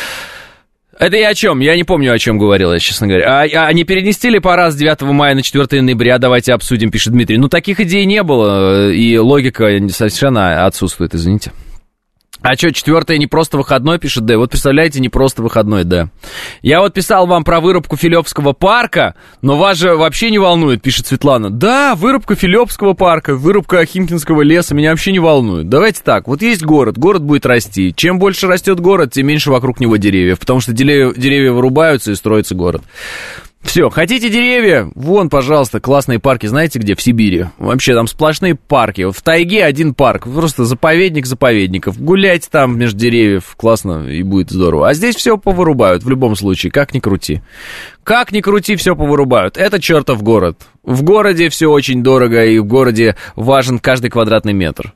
B: Это я о чем? Я не помню, о чем говорил я, честно говоря. А не перенести ли пора с 9 мая на 4 ноября? Давайте обсудим, пишет Дмитрий. Ну, таких идей не было, и логика совершенно отсутствует, извините. А что, 4 не просто выходной, пишет Д. Вот представляете, не просто выходной, Д. Я вот писал вам про вырубку Филёвского парка, но вас же вообще не волнует, пишет Светлана. Да, вырубка Филёвского парка, вырубка Химкинского леса меня вообще не волнует. Давайте так, вот есть город будет расти. Чем больше растет город, тем меньше вокруг него деревьев, потому что деревья вырубаются и строится город. Все, хотите деревья? Вон, пожалуйста, классные парки, знаете где? В Сибири. Вообще там сплошные парки. В тайге один парк, просто заповедник заповедников. Гуляйте там между деревьев, классно, и будет здорово. А здесь все повырубают в любом случае, как ни крути. Как ни крути, все повырубают. Это чертов город. В городе все очень дорого, и в городе важен каждый квадратный метр.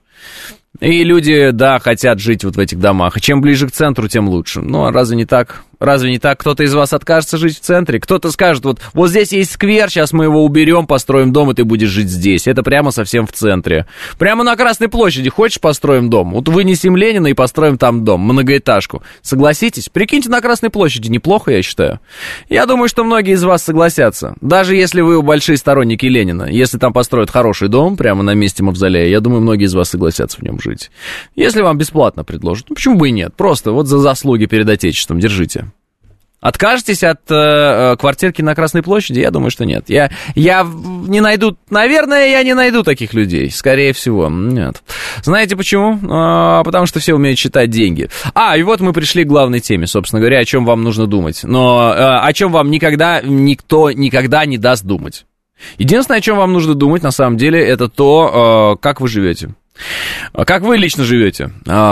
B: И люди, да, хотят жить вот в этих домах. И чем ближе к центру, тем лучше. Ну, а разве не так? Разве не так? Кто-то из вас откажется жить в центре? Кто-то скажет, вот здесь есть сквер, сейчас мы его уберем, построим дом, и ты будешь жить здесь. Это прямо совсем в центре. Прямо на Красной площади. Хочешь, построим дом? Вот вынесем Ленина и построим там дом, многоэтажку. Согласитесь? Прикиньте, на Красной площади неплохо, я считаю. Я думаю, что многие из вас согласятся. Даже если вы большие сторонники Ленина. Если там построят хороший дом, прямо на месте мавзолея, я думаю, многие из вас согласятся в нем жить. Если вам бесплатно предложат, ну почему бы и нет? Просто вот за заслуги перед Отечеством держите. Откажетесь от квартирки на Красной площади? Я думаю, что нет. Я не найду, наверное, я не найду таких людей, скорее всего. Нет. Знаете почему? Потому что все умеют считать деньги. И вот мы пришли к главной теме, собственно говоря, о чем вам нужно думать. Но о чем вам никто никогда не даст думать. Единственное, о чем вам нужно думать, на самом деле, это то, как вы живете. Как вы лично живете?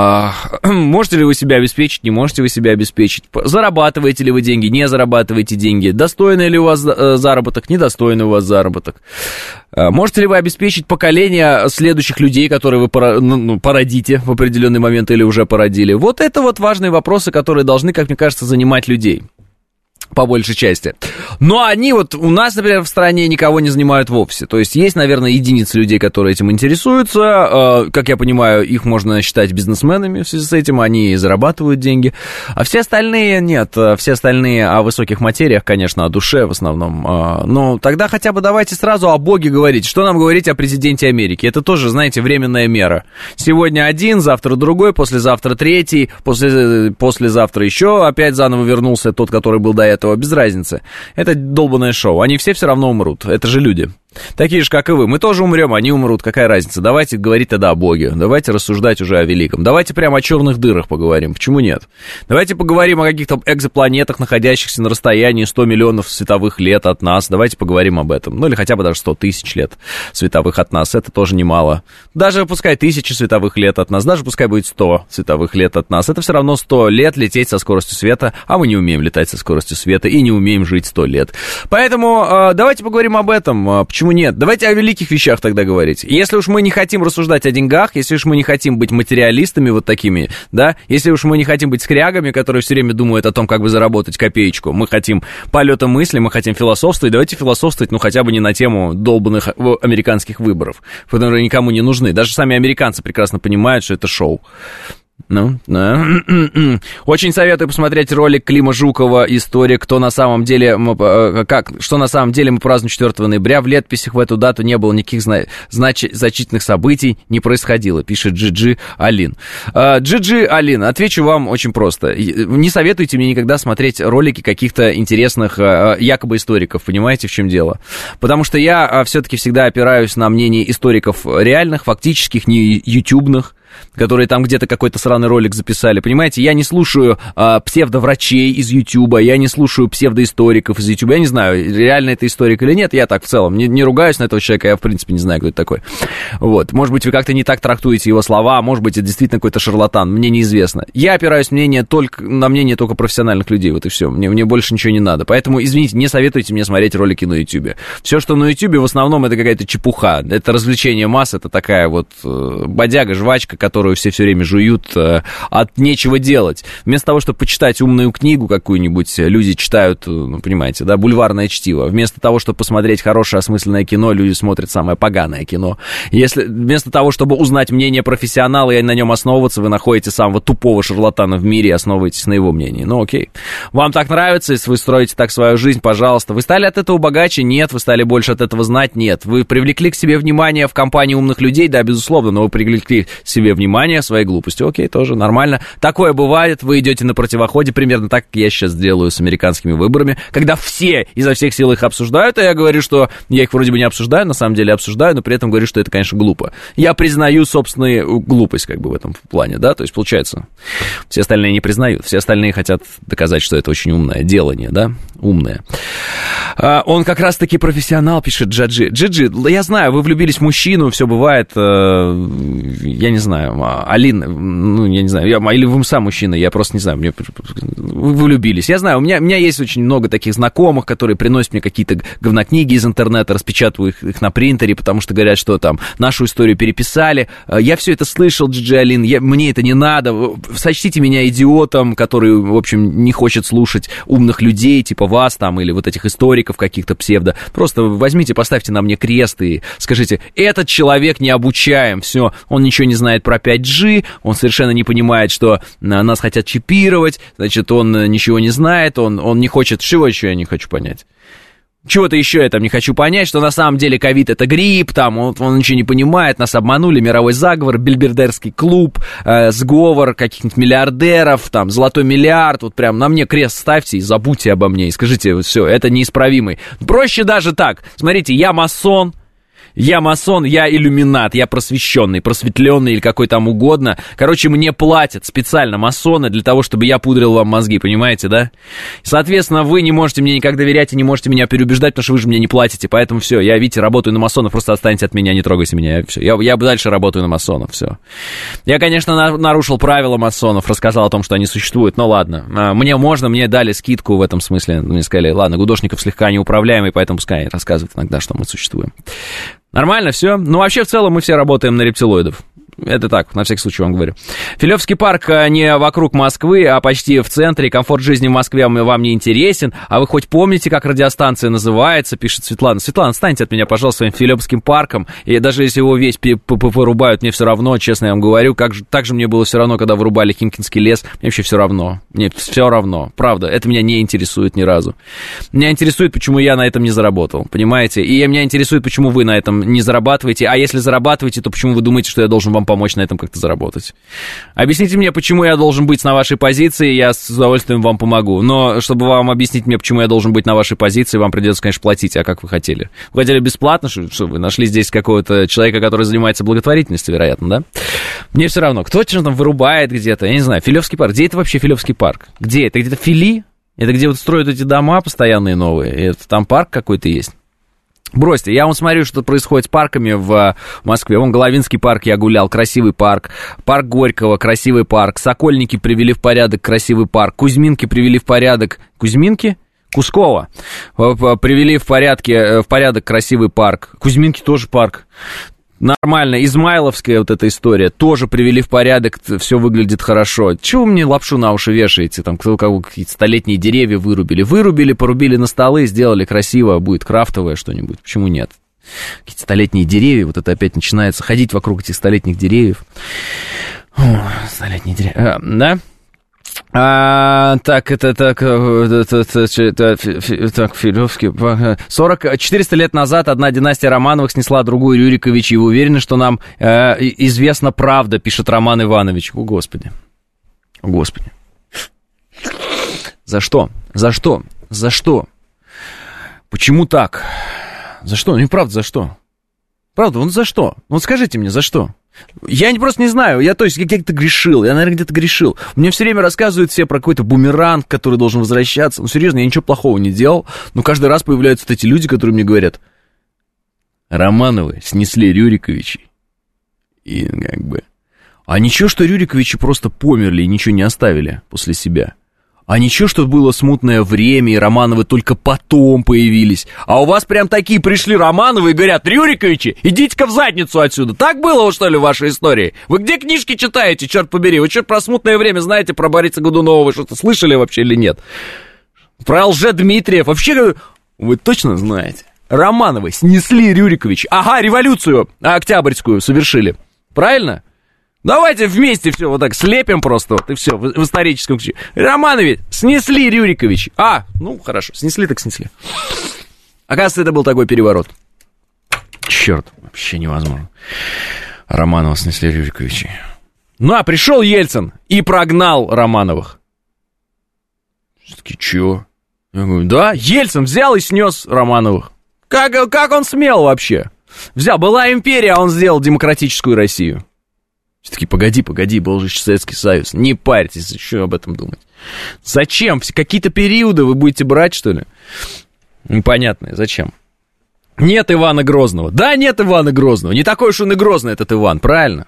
B: Можете ли вы себя обеспечить, не можете вы себя обеспечить? Зарабатываете ли вы деньги, не зарабатываете деньги? Достойный ли у вас заработок, недостойный у вас заработок? Можете ли вы обеспечить поколение следующих людей, которые вы породите в определенный момент или уже породили? Вот это вот важные вопросы, которые должны, как мне кажется, занимать людей. По большей части. Но они вот у нас, например, в стране никого не занимают вовсе. То есть есть, наверное, единицы людей, которые этим интересуются. Как я понимаю, их можно считать бизнесменами в связи с этим. Они зарабатывают деньги. А все остальные нет. Все остальные о высоких материях, конечно, о душе в основном. Но тогда хотя бы давайте сразу о Боге говорить. Что нам говорить о президенте Америки? Это тоже, знаете, временная мера. Сегодня один, завтра другой, послезавтра третий, послезавтра еще опять заново вернулся тот, который был до этого. Без разницы. Это долбанное шоу. Они все равно умрут. Это же люди. Такие же, как и вы. Мы тоже умрем, они умрут. Какая разница? Давайте говорить тогда о Боге. Давайте рассуждать уже о великом. Давайте прямо о черных дырах поговорим. Почему нет? Давайте поговорим о каких-то экзопланетах, находящихся на расстоянии 100 миллионов световых лет от нас. Давайте поговорим об этом. Ну, или хотя бы даже 100 тысяч лет световых от нас. Это тоже немало. Даже пускай 1000 световых лет от нас, даже пускай будет 100 световых лет от нас. Это все равно 100 лет лететь со скоростью света, а мы не умеем летать со скоростью света и не умеем жить 100 лет. Поэтому давайте поговорим об этом. Почему нет? Давайте о великих вещах тогда говорить. Если уж мы не хотим рассуждать о деньгах, если уж мы не хотим быть материалистами вот такими, да, если уж мы не хотим быть скрягами, которые все время думают о том, как бы заработать копеечку, мы хотим полета мысли, мы хотим философствовать, давайте философствовать, ну, хотя бы не на тему долбанных американских выборов, которые никому не нужны. Даже сами американцы прекрасно понимают, что это шоу. Ну, да. Очень советую посмотреть ролик Клима Жукова «История, кто на самом деле, что на самом деле мы празднуем 4 ноября. В летописях в эту дату не было никаких значительных событий, не происходило», пишет Джиджи Алин. Джиджи Алин, отвечу вам очень просто. Не советуйте мне никогда смотреть ролики каких-то интересных якобы историков, понимаете, в чем дело? Потому что я все-таки всегда опираюсь на мнение историков реальных, фактических, не ютубных, которые там где-то какой-то сраный ролик записали, понимаете? Я не слушаю псевдоврачей из Ютуба, я не слушаю псевдоисториков из Ютуба, я не знаю, реально это историк или нет, я так в целом не ругаюсь на этого человека, я в принципе не знаю, кто это такой. Вот, может быть, вы как-то не так трактуете его слова, может быть, это действительно какой-то шарлатан, мне неизвестно. Я опираюсь на мнение только профессиональных людей, вот и все, мне больше ничего не надо, поэтому, извините, не советуйте мне смотреть ролики на Ютубе. Все, что на Ютубе, в основном, это какая-то чепуха, это развлечение масс, это такая вот бодяга, жвачка, которую все время жуют от нечего делать. Вместо того, чтобы почитать умную книгу какую-нибудь, люди читают, ну, понимаете, да, бульварное чтиво. Вместо того, чтобы посмотреть хорошее осмысленное кино, люди смотрят самое поганое кино. Вместо того, чтобы узнать мнение профессионала и на нем основываться, вы находите самого тупого шарлатана в мире и основываетесь на его мнении. Ну, окей. Вам так нравится, если вы строите так свою жизнь, пожалуйста. Вы стали от этого богаче? Нет. Вы стали больше от этого знать? Нет. Вы привлекли к себе внимание в компании умных людей? Да, безусловно, но вы привлекли к себе внимание своей глупостью. Окей, тоже нормально. Такое бывает, вы идете на противоходе, примерно так, как я сейчас делаю с американскими выборами, когда все изо всех сил их обсуждают, а я говорю, что я их вроде бы не обсуждаю, на самом деле обсуждаю, но при этом говорю, что это, конечно, глупо. Я признаю собственную глупость, как бы, в этом плане, да, то есть, получается, все остальные не признают, все остальные хотят доказать, что это очень умное делание, да, умное. Он как раз-таки профессионал, пишет Джаджи. Джиджи, я знаю, вы влюбились в мужчину, все бывает, я не знаю, Алин, ну, я не знаю, или вы сам мужчина, я просто не знаю, вы влюбились. Я знаю, у меня есть очень много таких знакомых, которые приносят мне какие-то говнокниги из интернета, распечатываю их на принтере, потому что говорят, что там нашу историю переписали. Я все это слышал, Джиджи Алин, мне это не надо. Сочтите меня идиотом, который, в общем, не хочет слушать умных людей, типа вас там, или вот этих историков каких-то псевдо. Просто возьмите, поставьте на мне крест и скажите, этот человек не обучаем, все, он ничего не знает про 5G, он совершенно не понимает, что нас хотят чипировать, значит, он ничего не знает, он не хочет... Чего еще я не хочу понять? Чего-то еще я там не хочу понять, что на самом деле ковид это грипп, там, он ничего не понимает, нас обманули, мировой заговор, бильбердерский клуб, сговор каких-нибудь миллиардеров, там, золотой миллиард, вот прям на мне крест ставьте и забудьте обо мне, и скажите, все, это неисправимый. Проще даже так, смотрите, я масон, я иллюминат, я просвещенный, просветленный или какой там угодно. Короче, мне платят специально масоны для того, чтобы я пудрил вам мозги, понимаете, да? Соответственно, вы не можете мне никак доверять и не можете меня переубеждать, потому что вы же мне не платите. Поэтому все, я, видите, работаю на масонов, просто отстаньте от меня, не трогайте меня. Все. Я дальше работаю на масонов, все. Я, конечно, нарушил правила масонов, рассказал о том, что они существуют, но ладно. Мне можно, мне дали скидку в этом смысле. Мне сказали, ладно, Гудошников слегка неуправляемый, поэтому пускай рассказывает иногда, что мы существуем. Нормально, все. Ну, вообще, в целом, мы все работаем на рептилоидов. Это так, на всякий случай вам говорю. Филевский парк не вокруг Москвы, а почти в центре. Комфорт жизни в Москве вам не интересен. А вы хоть помните, как радиостанция называется, пишет Светлана. Светлана, отстаньте от меня, пожалуйста, своим Филевским парком. И даже если его весь вырубают, мне все равно, честно я вам говорю. Так же мне было все равно, когда вырубали Химкинский лес. Мне вообще все равно. Мне все равно. Правда, это меня не интересует ни разу. Меня интересует, почему я на этом не заработал. Понимаете? И меня интересует, почему вы на этом не зарабатываете. А если зарабатываете, то почему вы думаете, что я должен вам вам помочь на этом как-то заработать. Объясните мне, почему я должен быть на вашей позиции, я с удовольствием вам помогу. Но чтобы вам объяснить мне, почему я должен быть на вашей позиции, вам придется, конечно, платить. А как вы хотели? Вы хотели бесплатно? Что вы нашли здесь какого-то человека, который занимается благотворительностью, вероятно, да? Мне все равно. Кто что там вырубает где-то? Я не знаю. Филевский парк. Где это вообще Филевский парк? Где? Это где-то Фили? Это где вот строят эти дома постоянные новые? Это там парк какой-то есть? Бросьте, я вам смотрю, что происходит с парками в Москве. Вон Головинский парк я гулял, красивый парк. Парк Горького, красивый парк. Сокольники привели в порядок, красивый парк. Кузьминки привели в порядок. Кузьминки? Кусково. Привели в порядок красивый парк. Кузьминки тоже парк. Нормально. Измайловская вот эта история. Тоже привели в порядок, все выглядит хорошо. Чего вы мне лапшу на уши вешаете? Там какие-то столетние деревья вырубили. Вырубили, порубили на столы, сделали красиво, будет крафтовое что-нибудь. Почему нет? Какие-то столетние деревья, вот это опять начинается ходить вокруг этих столетних деревьев. Столетние деревья. Да? Филевский. 400 лет назад одна династия Романовых снесла другую Рюрикович, и вы уверены, что нам известна правда, пишет Роман Иванович. О, Господи. О, Господи. За что? За что? За что? Почему так? За что? Ну, правда, за что? Правда, вот за что? Вот скажите мне, за что? Я просто не знаю, я где-то грешил, я, наверное, где-то грешил. Мне все время рассказывают все про какой-то бумеранг, который должен возвращаться. Ну, серьезно, я ничего плохого не делал, но каждый раз появляются вот эти люди, которые мне говорят: Романовы снесли Рюриковичей. И как бы... А ничего, что Рюриковичи просто померли и ничего не оставили после себя. А ничего, что было смутное время, и Романовы только потом появились. А у вас прям такие пришли Романовы и говорят: Рюриковичи, идите-ка в задницу отсюда. Так было, что ли, в вашей истории? Вы где книжки читаете, черт побери? Вы что про смутное время знаете, про Бориса Годунова? Вы что-то слышали вообще или нет? Про Лже-Дмитриев? Вообще, вы точно знаете? Романовы снесли Рюрикович. Ага, революцию Октябрьскую совершили. Правильно? Давайте вместе все вот так слепим просто, вот и все, в историческом ключе. Романовы снесли Рюрикович. Ну хорошо, снесли так снесли. Оказывается, это был такой переворот. Черт, вообще невозможно. Романова снесли Рюриковичи. Ну, а пришел Ельцин и прогнал Романовых. Все-таки чего? Я говорю, да, Ельцин взял и снес Романовых. Как он смел вообще? Взял, была империя, а он сделал демократическую Россию. Все-таки погоди, был же Советский Союз. Не парьтесь, еще об этом думать. Зачем? Какие-то периоды вы будете брать, что ли? Непонятно, зачем? Нет Ивана Грозного. Да, нет Ивана Грозного. Не такой уж он и грозный этот Иван, правильно?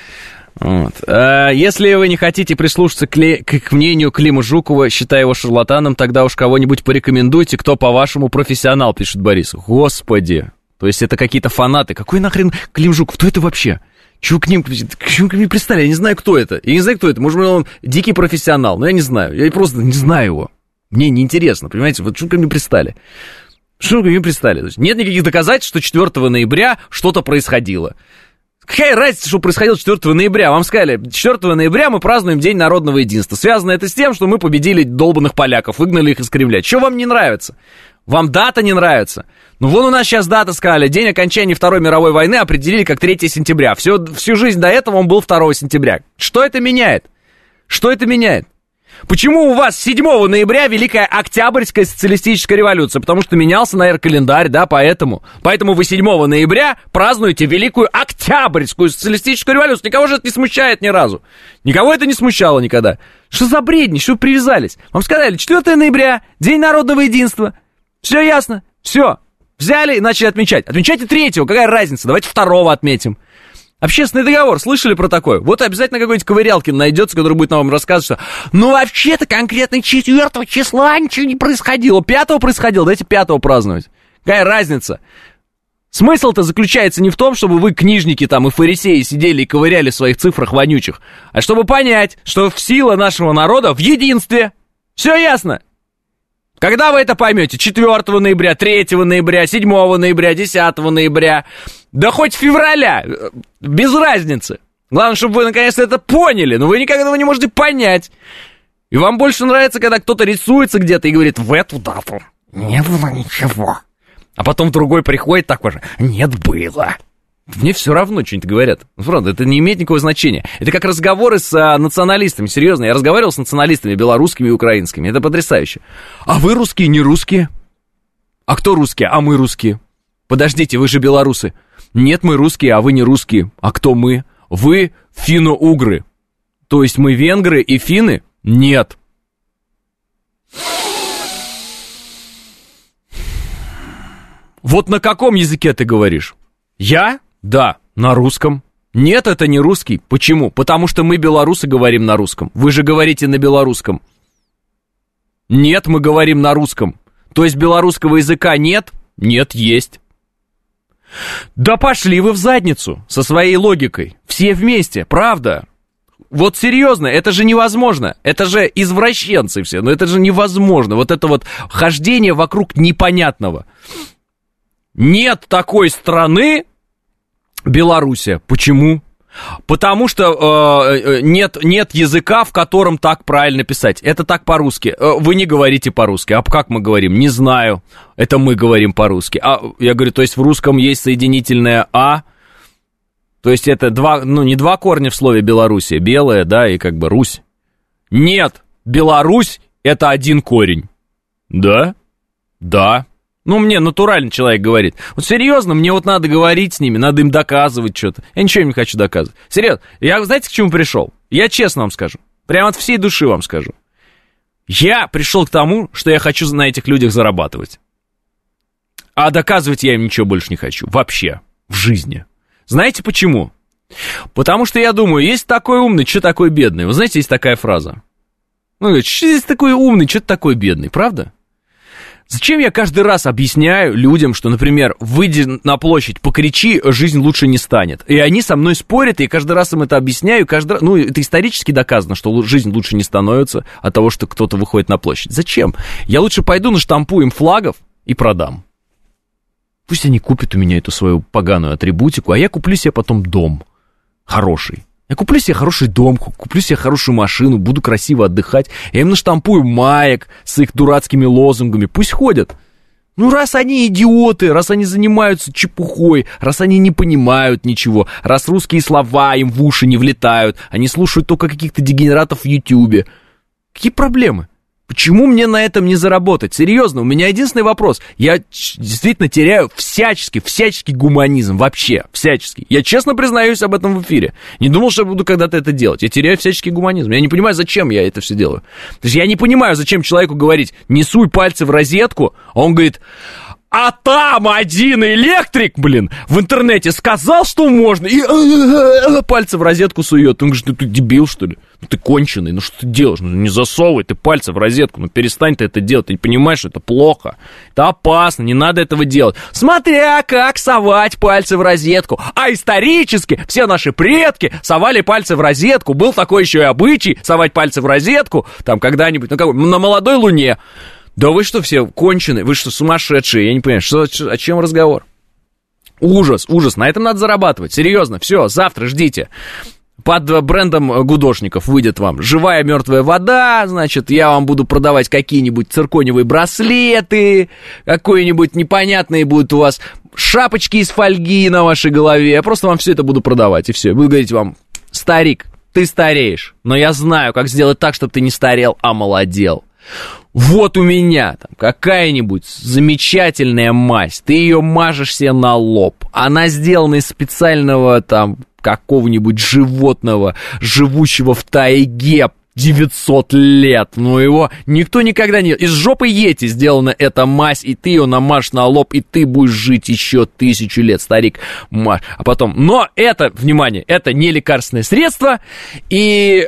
B: Вот. Если вы не хотите прислушаться к мнению Клима Жукова, считая его шарлатаном, тогда уж кого-нибудь порекомендуйте, кто, по-вашему, профессионал, пишет Борис. Господи. То есть это какие-то фанаты. Какой нахрен Клим Жуков? Кто это вообще? Чего к ним пристали? Я не знаю, кто это. Я не знаю, кто это. Может быть, он дикий профессионал, но я не знаю. Я просто не знаю его. Мне неинтересно, понимаете? Вот что ко мне пристали? Что ко мне пристали? Нет никаких доказательств, что 4 ноября что-то происходило. Какая разница, что происходило 4 ноября? Вам сказали, 4 ноября мы празднуем День народного единства. Связано это с тем, что мы победили долбанных поляков, выгнали их из Кремля. Что вам не нравится? Вам дата не нравится? Ну, вон у нас сейчас дата сказали, день окончания Второй мировой войны определили как 3 сентября. Всю жизнь до этого он был 2 сентября. Что это меняет? Что это меняет? Почему у вас 7 ноября Великая Октябрьская социалистическая революция? Потому что менялся, наверное, календарь, да, поэтому. Поэтому вы 7 ноября празднуете Великую Октябрьскую социалистическую революцию. Никого же это не смущает ни разу. Никого это не смущало никогда. Что за бредни, что вы привязались? Вам сказали, 4 ноября, День народного единства. Все ясно, все. Взяли и начали отмечать. Отмечайте 3-го, какая разница? Давайте 2-го отметим. Общественный договор, слышали про такое? Вот обязательно какой-нибудь Ковырялкин найдется, который будет нам рассказывать, что ну вообще-то конкретно 4 числа ничего не происходило. 5-го происходило, давайте 5-го праздновать. Какая разница? Смысл-то заключается не в том, чтобы вы, книжники там и фарисеи, сидели и ковыряли в своих цифрах вонючих, а чтобы понять, что сила нашего народа в единстве. Все ясно? Когда вы это поймете? 4 ноября, 3 ноября, 7 ноября, 10 ноября, да хоть февраля, без разницы. Главное, чтобы вы наконец-то это поняли, но вы никогда этого не можете понять. И вам больше нравится, когда кто-то рисуется где-то и говорит, в эту дату не было ничего. А потом другой приходит такой же, нет, было. Мне все равно, что-нибудь говорят. Правда, это не имеет никакого значения. Это как разговоры с националистами. Серьезно, я разговаривал с националистами белорусскими и украинскими. Это потрясающе. А вы русские, не русские? А кто русские? А мы русские. Подождите, вы же белорусы. Нет, мы русские, а вы не русские. А кто мы? Вы финно-угры. То есть мы венгры и финны? Нет. Вот на каком языке ты говоришь? Я? Да, на русском. Нет, это не русский. Почему? Потому что мы, белорусы, говорим на русском. Вы же говорите на белорусском. Нет, мы говорим на русском. То есть белорусского языка нет? Нет, есть. Да пошли вы в задницу со своей логикой. Все вместе, правда? Вот серьезно, это же невозможно. Это же извращенцы все, но это же невозможно. Вот это вот хождение вокруг непонятного. Нет такой страны, Белоруссия. Почему? Потому что нет языка, в котором так правильно писать. Это так по-русски. Вы не говорите по-русски. А как мы говорим? Не знаю. Это мы говорим по-русски. А я говорю, то есть в русском есть соединительное «а». То есть это не два корня в слове Белоруссия. Белая, да, и как бы Русь. Нет, Беларусь — это один корень. Да? Да. Ну, мне натуральный человек говорит. Вот серьезно, мне вот надо говорить с ними, надо им доказывать что-то. Я ничего им не хочу доказывать. Серьезно, я, знаете, к чему пришел? Я честно вам скажу. Прямо от всей души вам скажу. Я пришел к тому, что я хочу на этих людях зарабатывать. А доказывать я им ничего больше не хочу. Вообще. В жизни. Знаете почему? Потому что я думаю, есть такой умный, что такой бедный. Вы знаете, есть такая фраза. Ну, что есть такой умный, что такой бедный, правда? Зачем я каждый раз объясняю людям, что, например, выйди на площадь, покричи, жизнь лучше не станет. И они со мной спорят, и я каждый раз им это объясняю, ну, это исторически доказано, что жизнь лучше не становится от того, что кто-то выходит на площадь. Зачем? Я лучше пойду наштампую им флагов и продам. Пусть они купят у меня эту свою поганую атрибутику, а я куплю себе потом дом хороший. Я куплю себе хороший дом, куплю себе хорошую машину, буду красиво отдыхать. Я им наштампую маек с их дурацкими лозунгами. Пусть ходят. Ну, раз они идиоты, раз они занимаются чепухой, раз они не понимают ничего, раз русские слова им в уши не влетают, они слушают только каких-то дегенератов в Ютьюбе. Какие проблемы? Почему мне на этом не заработать? Серьезно, у меня единственный вопрос. Я действительно теряю всяческий гуманизм. Вообще, всяческий. Я честно признаюсь об этом в эфире. Не думал, что я буду когда-то это делать. Я теряю всяческий гуманизм. Я не понимаю, зачем я это все делаю. То есть я не понимаю, зачем человеку говорить «не суй пальцы в розетку», а он говорит... А там один электрик, в интернете сказал, что можно, и пальцы в розетку сует. Он говорит, ты дебил, что ли? Ну ты конченый, ну что ты делаешь? Ну не засовывай ты пальцы в розетку, ну перестань ты это делать. Ты не понимаешь, что это плохо, это опасно, не надо этого делать. Смотря как совать пальцы в розетку. А исторически все наши предки совали пальцы в розетку. Был такой еще и обычай совать пальцы в розетку, там когда-нибудь, на молодой луне. Да вы что, все конченые? Вы что, сумасшедшие? Я не понимаю, о чем разговор? Ужас, на этом надо зарабатывать. Серьезно, все, завтра ждите. Под брендом гудошников выйдет вам живая мертвая вода, значит, я вам буду продавать какие-нибудь цирконевые браслеты, какие-нибудь непонятные будут у вас шапочки из фольги на вашей голове. Я просто вам все это буду продавать, и все. Буду говорить вам, старик, ты стареешь, но я знаю, как сделать так, чтобы ты не старел, а молодел. Вот у меня там какая-нибудь замечательная мазь, ты ее мажешь себе на лоб, она сделана из специального там какого-нибудь животного, живущего в тайге 900 лет, но его никто никогда не... Из жопы йети сделана эта мазь, и ты ее намажешь на лоб, и ты будешь жить еще 1000 лет, старик. А потом... Но это, внимание, это не лекарственное средство, и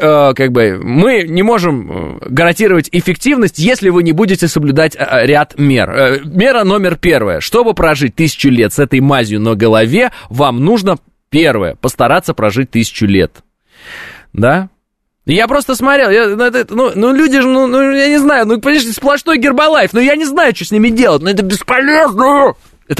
B: мы не можем гарантировать эффективность, если вы не будете соблюдать ряд мер. Мера номер 1. Чтобы прожить 1000 лет с этой мазью на голове, вам нужно, первое, постараться прожить 1000 лет. Да? Я просто смотрел, люди же, я не знаю, конечно, сплошной Гербалайф, но я не знаю, что с ними делать, но это бесполезно,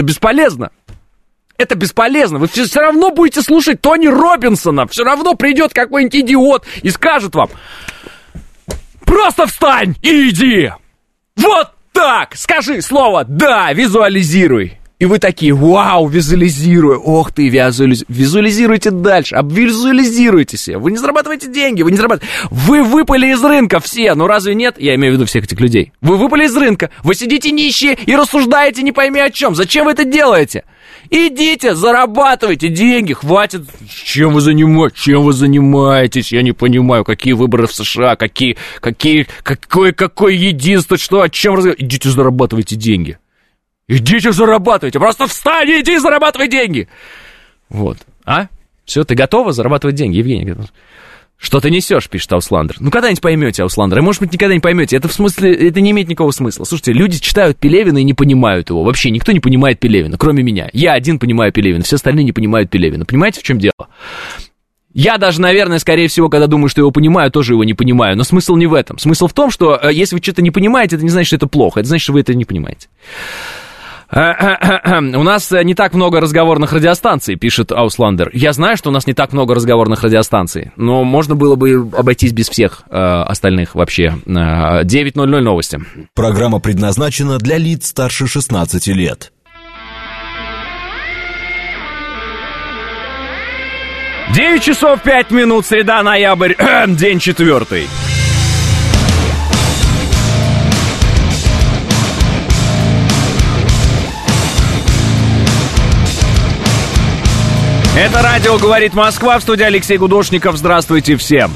B: это бесполезно, вы все равно будете слушать Тони Робинсона, все равно придет какой-нибудь идиот и скажет вам, просто встань и иди, вот так, скажи слово «да», визуализируй, И вы такие, вау, визуализирую, ох ты, визуализируйте дальше, обвизуализируйте себе, вы не зарабатываете деньги, вы выпали из рынка все, ну разве нет? Я имею в виду всех этих людей. Вы выпали из рынка, вы сидите нищие и рассуждаете не пойми о чем, зачем вы это делаете? Идите, зарабатывайте деньги, хватит. Чем вы занимаетесь? Я не понимаю, какие выборы в США, какое единство, что, о чем разговаривать? Идите, зарабатывайте деньги. Идите, зарабатывайте. Просто встань, иди, зарабатывай деньги. Вот. А? Все, ты готова зарабатывать деньги, Евгений? Что ты несешь, пишет Аусландер. Ну, когда-нибудь поймете, Аусландер. И, может быть, никогда не поймете. Это в смысле, это не имеет никакого смысла. Слушайте, люди читают Пелевина и не понимают его. Вообще никто не понимает Пелевина, кроме меня. Я один понимаю Пелевина, все остальные не понимают Пелевина. Понимаете, в чем дело? Я даже, наверное, скорее всего, когда думаю, что его понимаю, тоже его не понимаю. Но смысл не в этом. Смысл в том, что если вы что-то не понимаете, это не значит, что это плохо. Это значит, что вы это не понимаете. У нас не так много разговорных радиостанций, пишет Аусландер. Я знаю, что у нас не так много разговорных радиостанций, но можно было бы обойтись без всех остальных вообще. 9:00 новости.
A: Программа предназначена для лиц старше 16 лет.
B: 9 часов 5 минут, среда, ноябрь, день 4. Это радио «Говорит Москва», в студии Алексей Гудошников. Здравствуйте всем.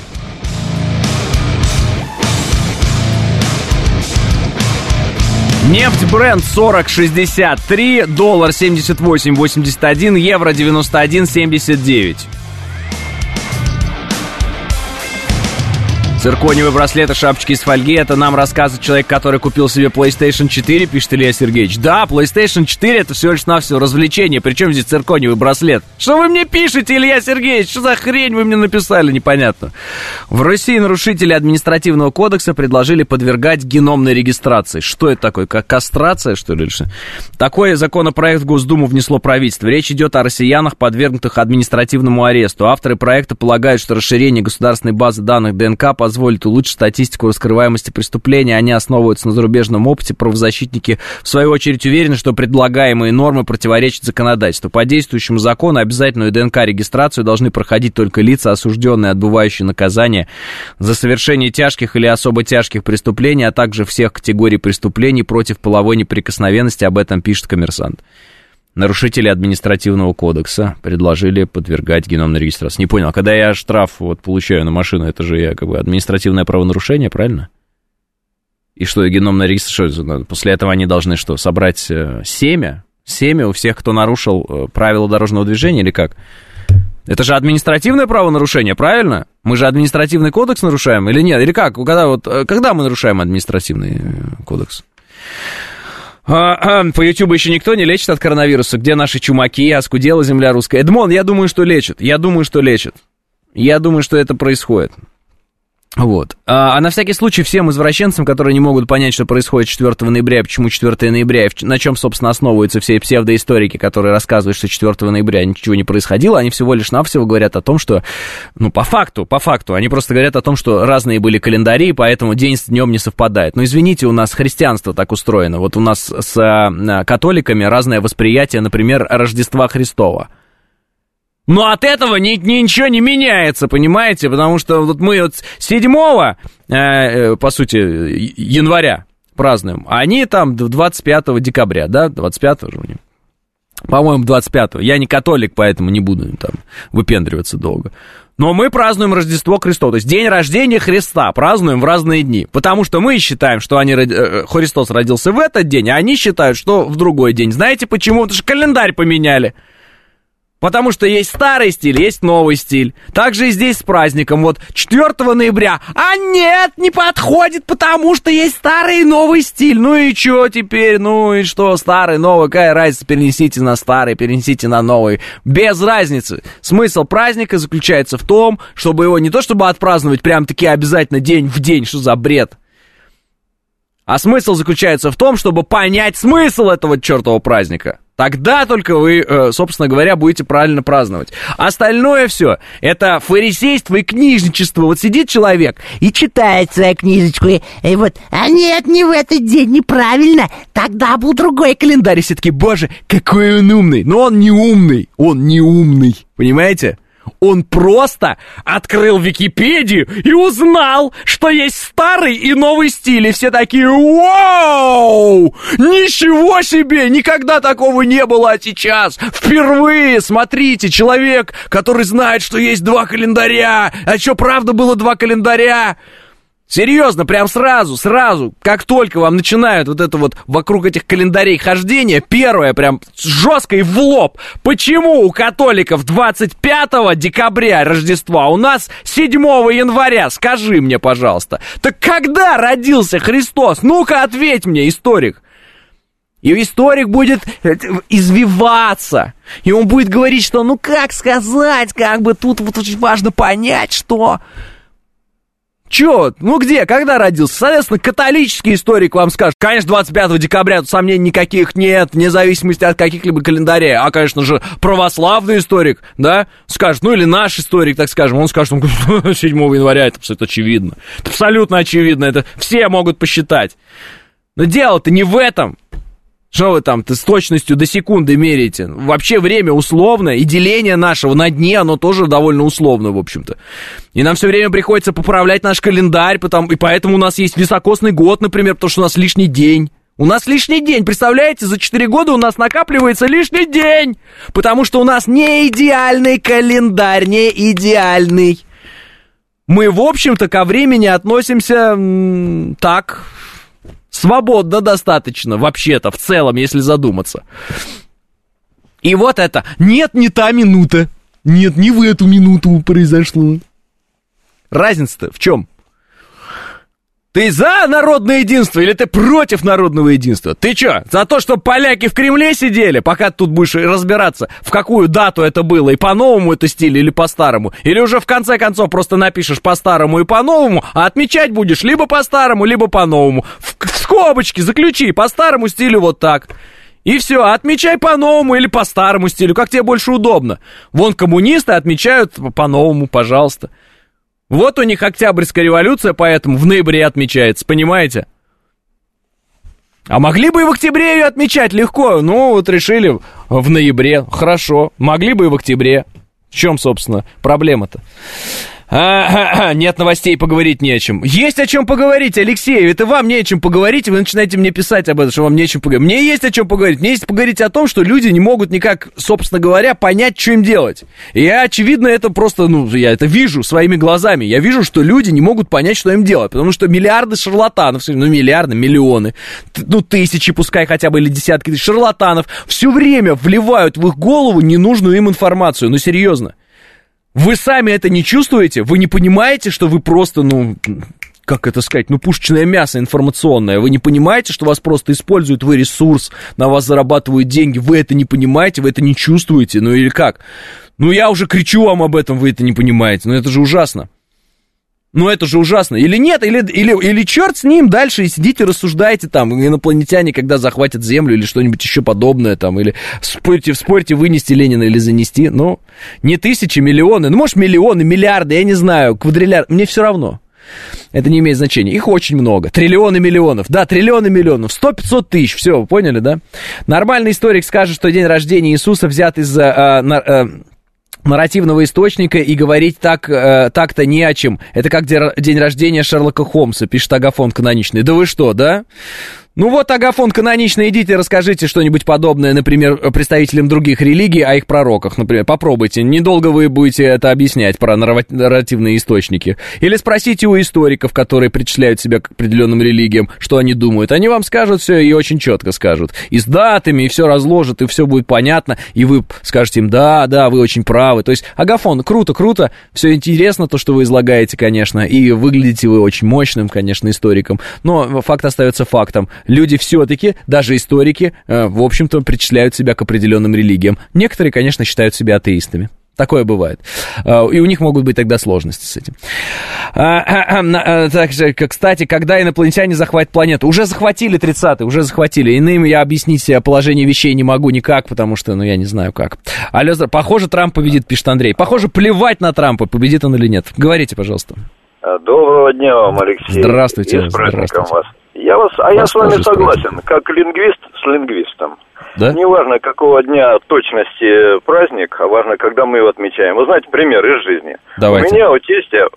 B: Нефть Brent 40.63, доллар 78.81, евро 91.79. Циркониевые браслеты, шапочки из фольги. Это нам рассказывает человек, который купил себе PlayStation 4, пишет Илья Сергеевич. Да, PlayStation 4 это всего лишь навсего развлечение. Причем здесь циркониевый браслет? Что вы мне пишете, Илья Сергеевич? Что за хрень вы мне написали? Непонятно. В России нарушители административного кодекса предложили подвергать геномной регистрации. Что это такое? Как кастрация, что ли? Такой законопроект в Госдуму внесло правительство. Речь идет о россиянах, подвергнутых административному аресту. Авторы проекта полагают, что расширение государственной базы данных ДНК позволит улучшить статистику раскрываемости преступлений. Они основываются на зарубежном опыте. Правозащитники, в свою очередь, уверены, что предлагаемые нормы противоречат законодательству. По действующему закону обязательную ДНК-регистрацию должны проходить только лица, осужденные, отбывающие наказание за совершение тяжких или особо тяжких преступлений, а также всех категорий преступлений против половой неприкосновенности. Об этом пишет «Коммерсант». Нарушители административного кодекса предложили подвергать геномной регистрации. Не понял, когда я штраф вот получаю на машину, это же я как бы административное правонарушение, правильно? И что, геномная регистрация, после этого они должны что, собрать семя у всех, кто нарушил правила дорожного движения или как? Это же административное правонарушение, правильно? Мы же административный кодекс нарушаем или нет? Или как? Когда мы нарушаем административный кодекс? По Ютубу еще никто не лечит от коронавируса. Где наши чумаки? Оскудела земля русская. Эдмон, я думаю, что лечат. Я думаю, что это происходит. Вот. А на всякий случай всем извращенцам, которые не могут понять, что происходит 4 ноября, почему 4 ноября, и на чем, собственно, основываются все псевдоисторики, которые рассказывают, что 4 ноября ничего не происходило, они всего лишь навсего говорят о том, что, ну, по факту, они просто говорят о том, что разные были календари, поэтому день с днем не совпадает. Но извините, у нас христианство так устроено. Вот у нас с католиками разное восприятие, например, Рождества Христова. Но от этого ничего не меняется, понимаете? Потому что вот мы вот 7, по сути, января празднуем, а они там 25 декабря, да? 25 же у них. По-моему, 25-го. Я не католик, поэтому не буду там выпендриваться долго. Но мы празднуем Рождество Христово. То есть день рождения Христа празднуем в разные дни. Потому что мы считаем, что Христос родился в этот день, а они считают, что в другой день. Знаете почему? Потому что календарь поменяли. Потому что есть старый стиль, есть новый стиль. Также и здесь с праздником. Вот 4 ноября. А нет, не подходит, потому что есть старый и новый стиль. Ну и что теперь? Ну и что, старый, новый, какая разница? Перенесите на старый, перенесите на новый. Без разницы. Смысл праздника заключается в том, чтобы его не то чтобы отпраздновать прям-таки обязательно день в день. Что за бред? А смысл заключается в том, чтобы понять смысл этого чертового праздника. Тогда только вы, собственно говоря, будете правильно праздновать. Остальное все это фарисейство и книжничество. Вот сидит человек и читает свою книжечку, и вот, а нет, не в этот день, неправильно, тогда был другой календарь. И все таки, боже, какой он умный. Но он не умный, понимаете? Он просто открыл Википедию и узнал, что есть старый и новый стиль. И все такие: вау! Ничего себе! Никогда такого не было, а сейчас впервые, смотрите, человек, который знает, что есть два календаря. А что, правда было два календаря? Серьезно, прям сразу, как только вам начинают вот это вот вокруг этих календарей хождение, первое прям жестко и в лоб. Почему у католиков 25 декабря Рождество, а у нас 7 января? Скажи мне, пожалуйста. Так когда родился Христос? Ну-ка, ответь мне, историк. И историк будет извиваться. И он будет говорить, что ну как сказать, как бы тут вот очень важно понять, что... Чё? Ну где? Когда родился? Соответственно, католический историк вам скажет. Конечно, 25 декабря тут сомнений никаких нет, вне зависимости от каких-либо календарей. А, конечно же, православный историк, да, скажет, ну или наш историк, так скажем, он скажет, 7 января, это абсолютно очевидно. Это абсолютно очевидно, это все могут посчитать. Но дело-то не в этом. Что вы там-то с точностью до секунды меряете? Вообще время условно, и деление нашего на дни, оно тоже довольно условно, в общем-то. И нам все время приходится поправлять наш календарь, и поэтому у нас есть високосный год, например, потому что у нас лишний день. У нас лишний день, представляете? За 4 года у нас накапливается лишний день, потому что у нас не идеальный календарь, не идеальный. Мы, в общем-то, ко времени относимся так... свободно достаточно, вообще-то, в целом, если задуматься. И вот это, нет, не та минута, нет, не в эту минуту произошло. Разница-то в чем? Ты за народное единство или ты против народного единства? Ты что, за то, чтобы поляки в Кремле сидели, пока ты тут будешь разбираться, в какую дату это было, и по-новому это стиль или по-старому? Или уже в конце концов просто напишешь по-старому и по-новому, а отмечать будешь либо по-старому, либо по-новому? В скобочки заключи, по старому стилю вот так. И все, отмечай по-новому или по старому стилю, как тебе больше удобно. Вон коммунисты отмечают по-новому, пожалуйста. Вот у них Октябрьская революция, поэтому в ноябре отмечается, понимаете? А могли бы и в октябре ее отмечать легко. Ну, вот решили в ноябре, хорошо. Могли бы и в октябре. В чем, собственно, проблема-то? Нет новостей, поговорить не о чем. Есть о чем поговорить, Алексей. Это вам не о чем поговорить, и вы начинаете мне писать об этом, что вам не о чем поговорить. Мне есть о чем поговорить. Мне есть поговорить о том, что люди не могут никак, собственно говоря, понять, что им делать. И я, очевидно, это просто, я это вижу своими глазами. Я вижу, что люди не могут понять, что им делать. Потому что миллиарды шарлатанов, миллиарды, миллионы, тысячи, пускай хотя бы, или десятки тысяч шарлатанов все время вливают в их голову ненужную им информацию. Ну, серьезно. Вы сами это не чувствуете? Вы не понимаете, что вы просто, как это сказать, пушечное мясо информационное? Вы не понимаете, что вас просто используют, вы ресурс, на вас зарабатывают деньги? Вы это не понимаете, вы это не чувствуете? Ну или как? Я уже кричу вам об этом, вы это не понимаете. Это же ужасно. Это же ужасно. Или нет, или черт с ним, дальше и сидите, рассуждайте там, инопланетяне, когда захватят Землю, или что-нибудь еще подобное там, или спорьте, вынести Ленина или занести. Не тысячи, миллионы, может, миллионы, миллиарды, я не знаю, квадриллиарды, мне все равно. Это не имеет значения. Их очень много. Триллионы миллионов. Да, триллионы миллионов. 100-500 тысяч. Все, вы поняли, да? Нормальный историк скажет, что день рождения Иисуса взят из нарративного источника, и говорить так-то не о чем. Это как день рождения Шерлока Холмса, пишет Агафон Каноничный. Да вы что, да? Агафон Каноничный, идите, расскажите что-нибудь подобное, например, представителям других религий о их пророках, например. Попробуйте, недолго вы будете это объяснять про нарративные источники. Или спросите у историков, которые причисляют себя к определенным религиям, что они думают. Они вам скажут все и очень четко скажут. И с датами, и все разложат, и все будет понятно, и вы скажете им, да, вы очень правы. То есть, Агафон, круто, все интересно, то, что вы излагаете, конечно, и выглядите вы очень мощным, конечно, историком, но факт остается фактом. Люди все-таки, даже историки, в общем-то, причисляют себя к определенным религиям. Некоторые, конечно, считают себя атеистами. Такое бывает. И у них могут быть тогда сложности с этим. Также, кстати, когда инопланетяне захватят планету? Уже захватили 30-е, уже захватили. Иным я объяснить положение вещей не могу никак, потому что, я не знаю как. Алло, похоже, Трамп победит, пишет Андрей. Похоже, плевать на Трампа, победит он или нет. Говорите, пожалуйста.
D: Доброго дня вам, Алексей.
B: Здравствуйте.
D: И с праздником вас.
B: Вас
D: я с вами согласен, как лингвист с лингвистом.
B: Да?
D: Не важно, какого дня точности праздник, а важно, когда мы его отмечаем. Вы знаете, пример из жизни.
B: Давайте.
D: У меня у тестя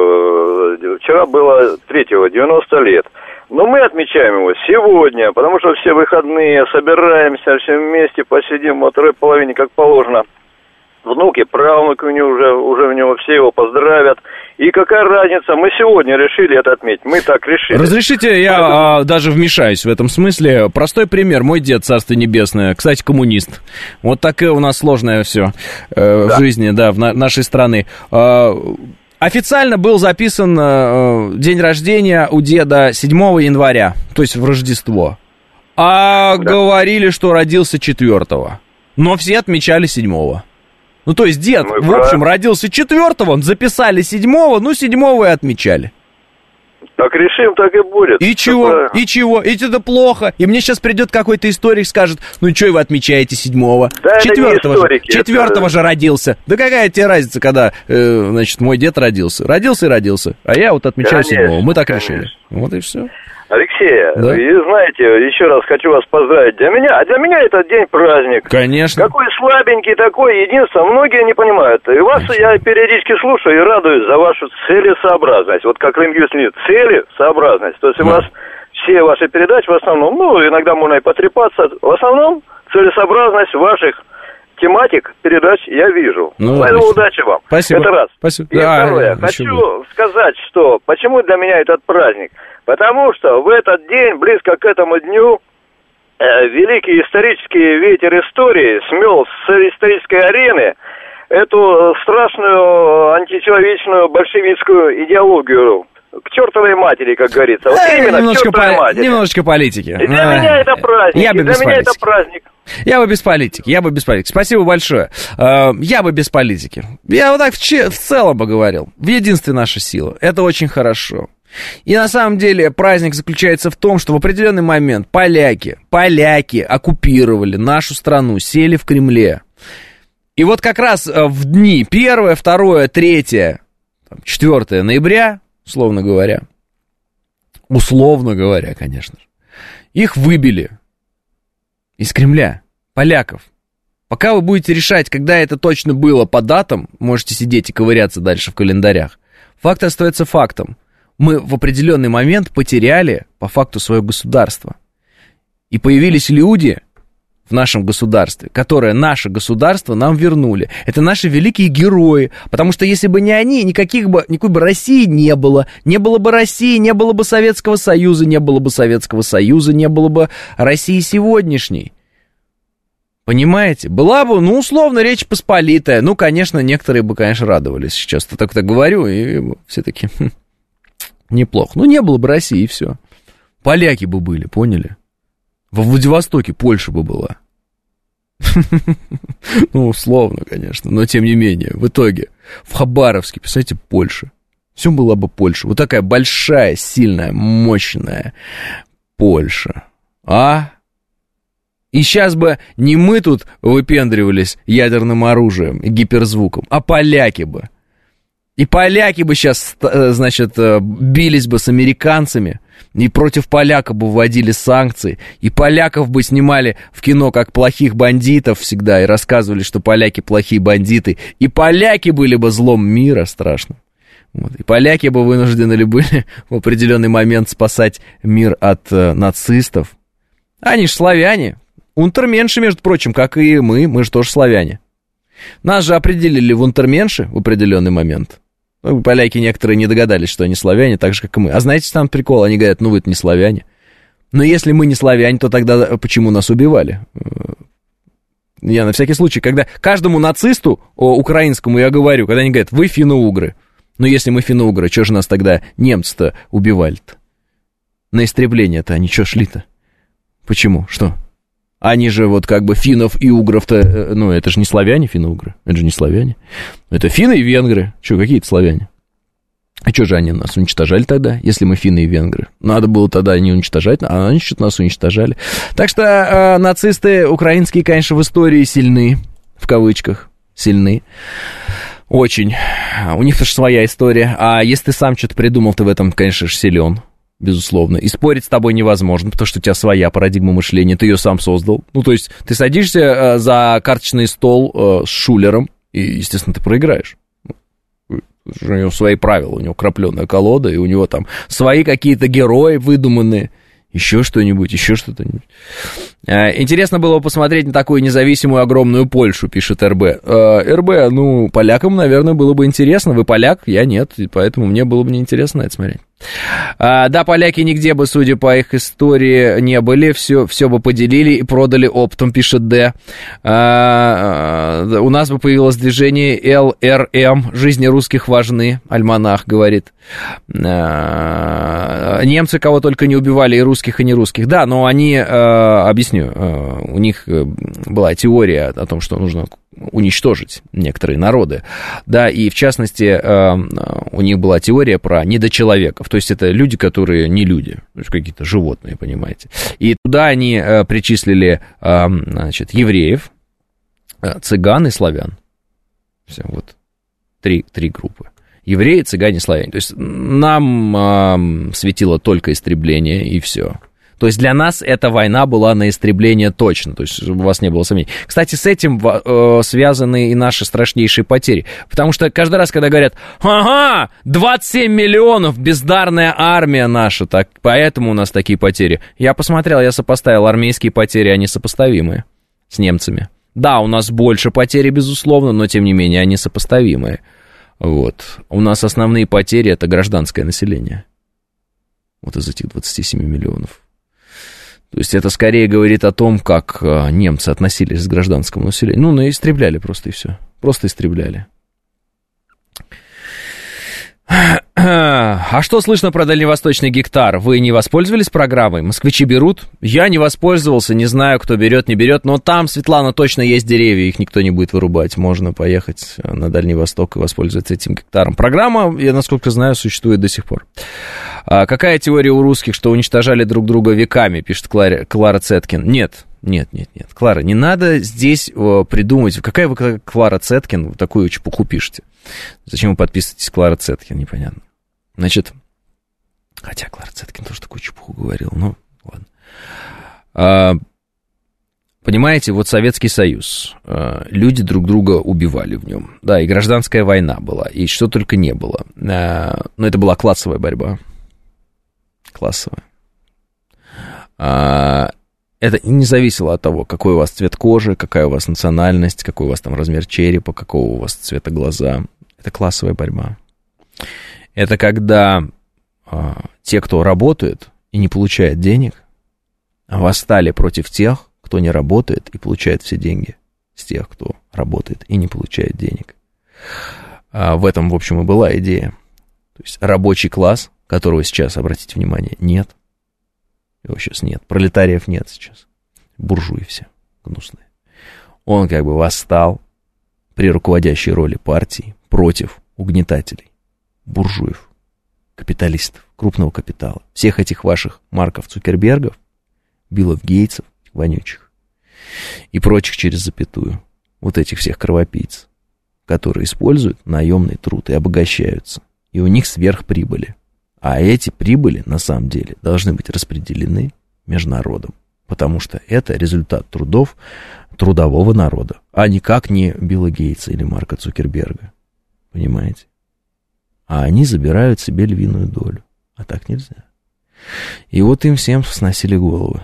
D: вчера было 3-го 90 лет. Но мы отмечаем его сегодня, потому что все выходные, собираемся все вместе, посидим во второй половине, как положено. Внуки, правнуки у него уже у него все его поздравят. И какая разница, мы сегодня решили это отметить, мы так решили.
B: Разрешите, я даже вмешаюсь в этом смысле. Простой пример, мой дед, царство небесное, кстати, коммунист. Вот такое у нас сложное все в жизни, в нашей страны. Официально был записан день рождения у деда 7 января, то есть в Рождество. Говорили, что родился 4-го, но все отмечали 7-го. То есть дед, в общем, родился 4-го, записали 7-го, 7-го и отмечали.
D: Так решим, так и будет.
B: И чего? И чего? И это плохо. И мне сейчас придет какой-то историк, скажет, что вы отмечаете 7-го?
D: Да
B: 4-го же родился. Да какая тебе разница, когда, мой дед родился? Родился и родился. А я отмечаю 7-го. Мы так решили. Вот и все.
D: Алексей, и знаете, еще раз хочу вас поздравить. Для меня этот день праздник.
B: Конечно.
D: Какой слабенький такой, единственное, многие не понимают. И вас я периодически слушаю и радуюсь за вашу целесообразность. Вот как лингвист, целесообразность. То есть у вас все ваши передачи в основном, иногда можно и потрепаться, в основном целесообразность ваших тематик передач я вижу. Поэтому удачи вам.
B: Спасибо.
D: Это раз.
B: Спасибо.
D: И второе, хочу сказать, что почему для меня этот праздник? Потому что в этот день, близко к этому дню, великий исторический ветер истории смел с исторической арены эту страшную античеловечную большевистскую идеологию. К чертовой матери, как говорится. Вот именно к чертовой матери.
B: Немножечко политики.
D: И для меня это праздник.
B: Я бы без политики. Спасибо большое. Я бы без политики. Я вот так в целом бы говорил. В единстве наша сила. Это очень хорошо. И на самом деле праздник заключается в том, что в определенный момент поляки оккупировали нашу страну, сели в Кремле. И вот как раз в дни 1, 2, 3, 4 ноября, условно говоря, конечно же, их выбили из Кремля, поляков. Пока вы будете решать, когда это точно было по датам, можете сидеть и ковыряться дальше в календарях, факт остается фактом. Мы в определенный момент потеряли по факту свое государство. И появились люди в нашем государстве, которые наше государство нам вернули. Это наши великие герои, потому что если бы не они, никакой бы России не было. Не было бы России, не было бы Советского Союза, не было бы Советского Союза, не было бы России сегодняшней. Понимаете? Была бы, условно, Речь Посполитая. Конечно, некоторые бы, конечно, радовались. Сейчас я так говорю, и все таки неплохо. Не было бы России, и все. Поляки бы были, поняли? Во Владивостоке Польша бы была. Условно, конечно, но тем не менее, в итоге в Хабаровске, представляете, Польша. Все была бы Польша. Вот такая большая, сильная, мощная Польша. И сейчас бы не мы тут выпендривались ядерным оружием и гиперзвуком, а поляки бы. И поляки бы сейчас, бились бы с американцами, и против поляков бы вводили санкции, и поляков бы снимали в кино как плохих бандитов всегда, и рассказывали, что поляки плохие бандиты, и поляки были бы злом мира страшным. И поляки бы вынуждены были в определенный момент спасать мир от нацистов. Они ж славяне, унтерменши, между прочим, как и мы же тоже славяне. Нас же определили в унтерменши в определенный момент. Поляки некоторые не догадались, что они славяне, так же, как и мы. А знаете, там прикол, они говорят, вы-то не славяне. Но если мы не славяне, то тогда почему нас убивали? Я на всякий случай, когда каждому нацисту украинскому я говорю, когда они говорят, вы финно-угры. Но если мы финно-угры, что же нас тогда немцы-то убивали-то? На истребление-то они что шли-то? Почему? Что? Они же вот как бы финнов и угров-то... Ну, это же не славяне, финно-угры. Это же не славяне. Это финны и венгры. Что, какие-то славяне? А что же они нас уничтожали тогда, если мы финны и венгры? Надо было тогда не уничтожать, а они что-то нас уничтожали. Так что нацисты украинские, конечно, в истории сильны, в кавычках, сильны. Очень. У них-то же своя история. А если ты сам что-то придумал, ты в этом, конечно же, силен. Безусловно. И спорить с тобой невозможно, потому что у тебя своя парадигма мышления, ты ее сам создал. Ну, то есть, ты садишься за карточный стол с шулером, и, естественно, ты проиграешь. У него свои правила, у него крапленая колода, и у него там свои какие-то герои выдуманные, еще что-нибудь. Интересно было посмотреть на такую независимую огромную Польшу, пишет РБ. РБ, ну, полякам, наверное, было бы интересно. Вы поляк, я нет, и поэтому мне было бы неинтересно это смотреть. Да, поляки нигде бы, судя по их истории, не были, все бы поделили и продали оптом, пишет Д. У нас бы появилось движение ЛРМ, жизни русских важны, альманах говорит. Немцы кого только не убивали, и русских, и не русских. Да, но они, объясню, у них была теория о том, что нужно уничтожить некоторые народы, да, и в частности у них была теория про недочеловеков, то есть это люди, которые не люди, то есть какие-то животные, понимаете, и туда они причислили, значит, евреев, цыган и славян, все, вот, три группы, евреи, цыгане, славяне, то есть нам светило только истребление и все. То есть для нас эта война была на истребление точно, то есть чтобы у вас не было сомнений. Кстати, с этим связаны и наши страшнейшие потери, потому что каждый раз, когда говорят, ага, 27 миллионов, бездарная армия наша, так, поэтому у нас такие потери. Я посмотрел, я сопоставил, армейские потери, они сопоставимые с немцами. Да, у нас больше потери, безусловно, но тем не менее они сопоставимые. Вот. У нас основные потери — это гражданское население. Вот из этих 27 миллионов. То есть это скорее говорит о том, как немцы относились к гражданскому населению. Ну, истребляли просто и все. Просто истребляли. А что слышно про дальневосточный гектар? Вы не воспользовались программой? Москвичи берут? Я не воспользовался, не знаю, кто берет, не берет. Но там, Светлана, точно есть деревья, их никто не будет вырубать. Можно поехать на Дальний Восток и воспользоваться этим гектаром. Программа, я насколько знаю, существует до сих пор. Какая теория у русских, что уничтожали друг друга веками, пишет Клара Цеткин? Нет. Клара, не надо здесь придумывать. Какая вы Клара Цеткин, вы такую чепуху пишете? Зачем вы подписываетесь Клара Цеткин, непонятно. Значит, хотя Клара Цеткин тоже такую чепуху говорил, ну, ладно. Понимаете, вот Советский Союз, люди друг друга убивали в нем, да, и гражданская война была, и что только не было. Но это была классовая борьба. Классовая. Это не зависело от того, какой у вас цвет кожи, какая у вас национальность, какой у вас там размер черепа, какого у вас цвета глаза. Это классовая борьба. Это когда те, кто работает и не получает денег, восстали против тех, кто не работает и получает все деньги с тех, кто работает и не получает денег. В этом, в общем, и была идея. То есть рабочий класс, которого сейчас, обратите внимание, нет. Его сейчас нет. Пролетариев нет сейчас. Буржуи все гнусные. Он как бы восстал при руководящей роли партии против угнетателей, буржуев, капиталистов, крупного капитала. Всех этих ваших Марков Цукербергов, Биллов Гейтсов, вонючих и прочих через запятую. Вот этих всех кровопийц, которые используют наемный труд и обогащаются. И у них сверхприбыли. А эти прибыли, на самом деле, должны быть распределены между народом, потому что это результат трудов трудового народа, а никак не Билла Гейтса или Марка Цукерберга. Понимаете? А они забирают себе львиную долю. А так нельзя. И вот им всем сносили головы.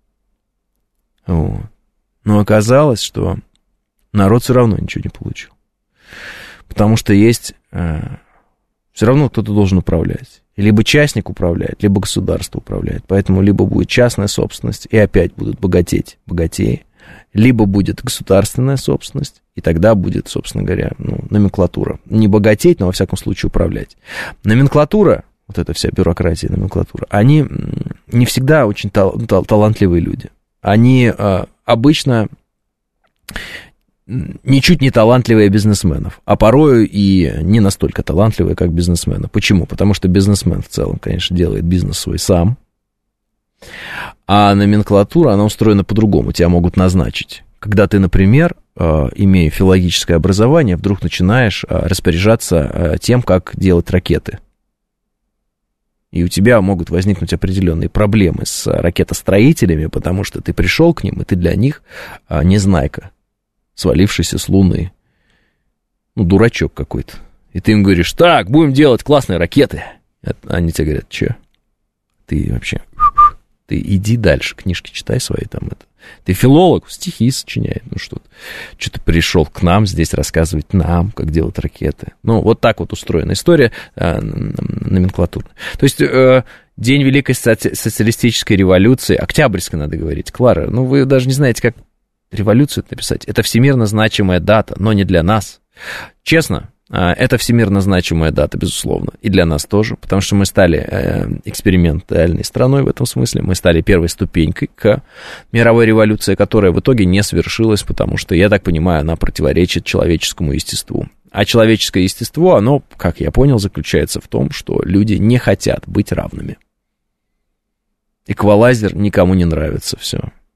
B: Вот. Но оказалось, что народ все равно ничего не получил. Потому что есть... все равно кто-то должен управлять. Либо частник управляет, либо государство управляет. Поэтому либо будет частная собственность, и опять будут богатеть богатее, либо будет государственная собственность, и тогда будет, собственно говоря, номенклатура. Не богатеть, но во всяком случае управлять. Номенклатура, вот эта вся бюрократия, номенклатура, они не всегда очень талантливые люди. они обычно ничуть не талантливые бизнесменов, а порою и не настолько талантливые, как бизнесмены. Почему? Потому что бизнесмен в целом, конечно, делает бизнес свой сам, а номенклатура, она устроена по-другому, тебя могут назначить. Когда ты, например, имея филологическое образование, вдруг начинаешь распоряжаться тем, как делать ракеты. И у тебя могут возникнуть определенные проблемы с ракетостроителями, потому что ты пришел к ним, и ты для них незнайка, свалившийся с Луны. Ну, дурачок какой-то. И ты им говоришь: так, будем делать классные ракеты. Они тебе говорят: че? Ты вообще... Ты иди дальше, книжки читай свои там. Ты филолог, стихи сочиняй. Ну что ты пришел к нам здесь рассказывать нам, как делать ракеты. Ну, вот так вот устроена история номенклатурная. То есть день Великой социалистической революции, Октябрьской, надо говорить. Клара, ну вы даже не знаете, как революцию написать. Это всемирно значимая дата, но не для нас. Честно, это всемирно значимая дата, безусловно, и для нас тоже, потому что мы стали экспериментальной страной в этом смысле, мы стали первой ступенькой к мировой революции, которая в итоге не свершилась, потому что, я так понимаю, она противоречит человеческому естеству. А человеческое естество, оно, как я понял, заключается в том, что люди не хотят быть равными. Эквалайзер никому не нравится, все.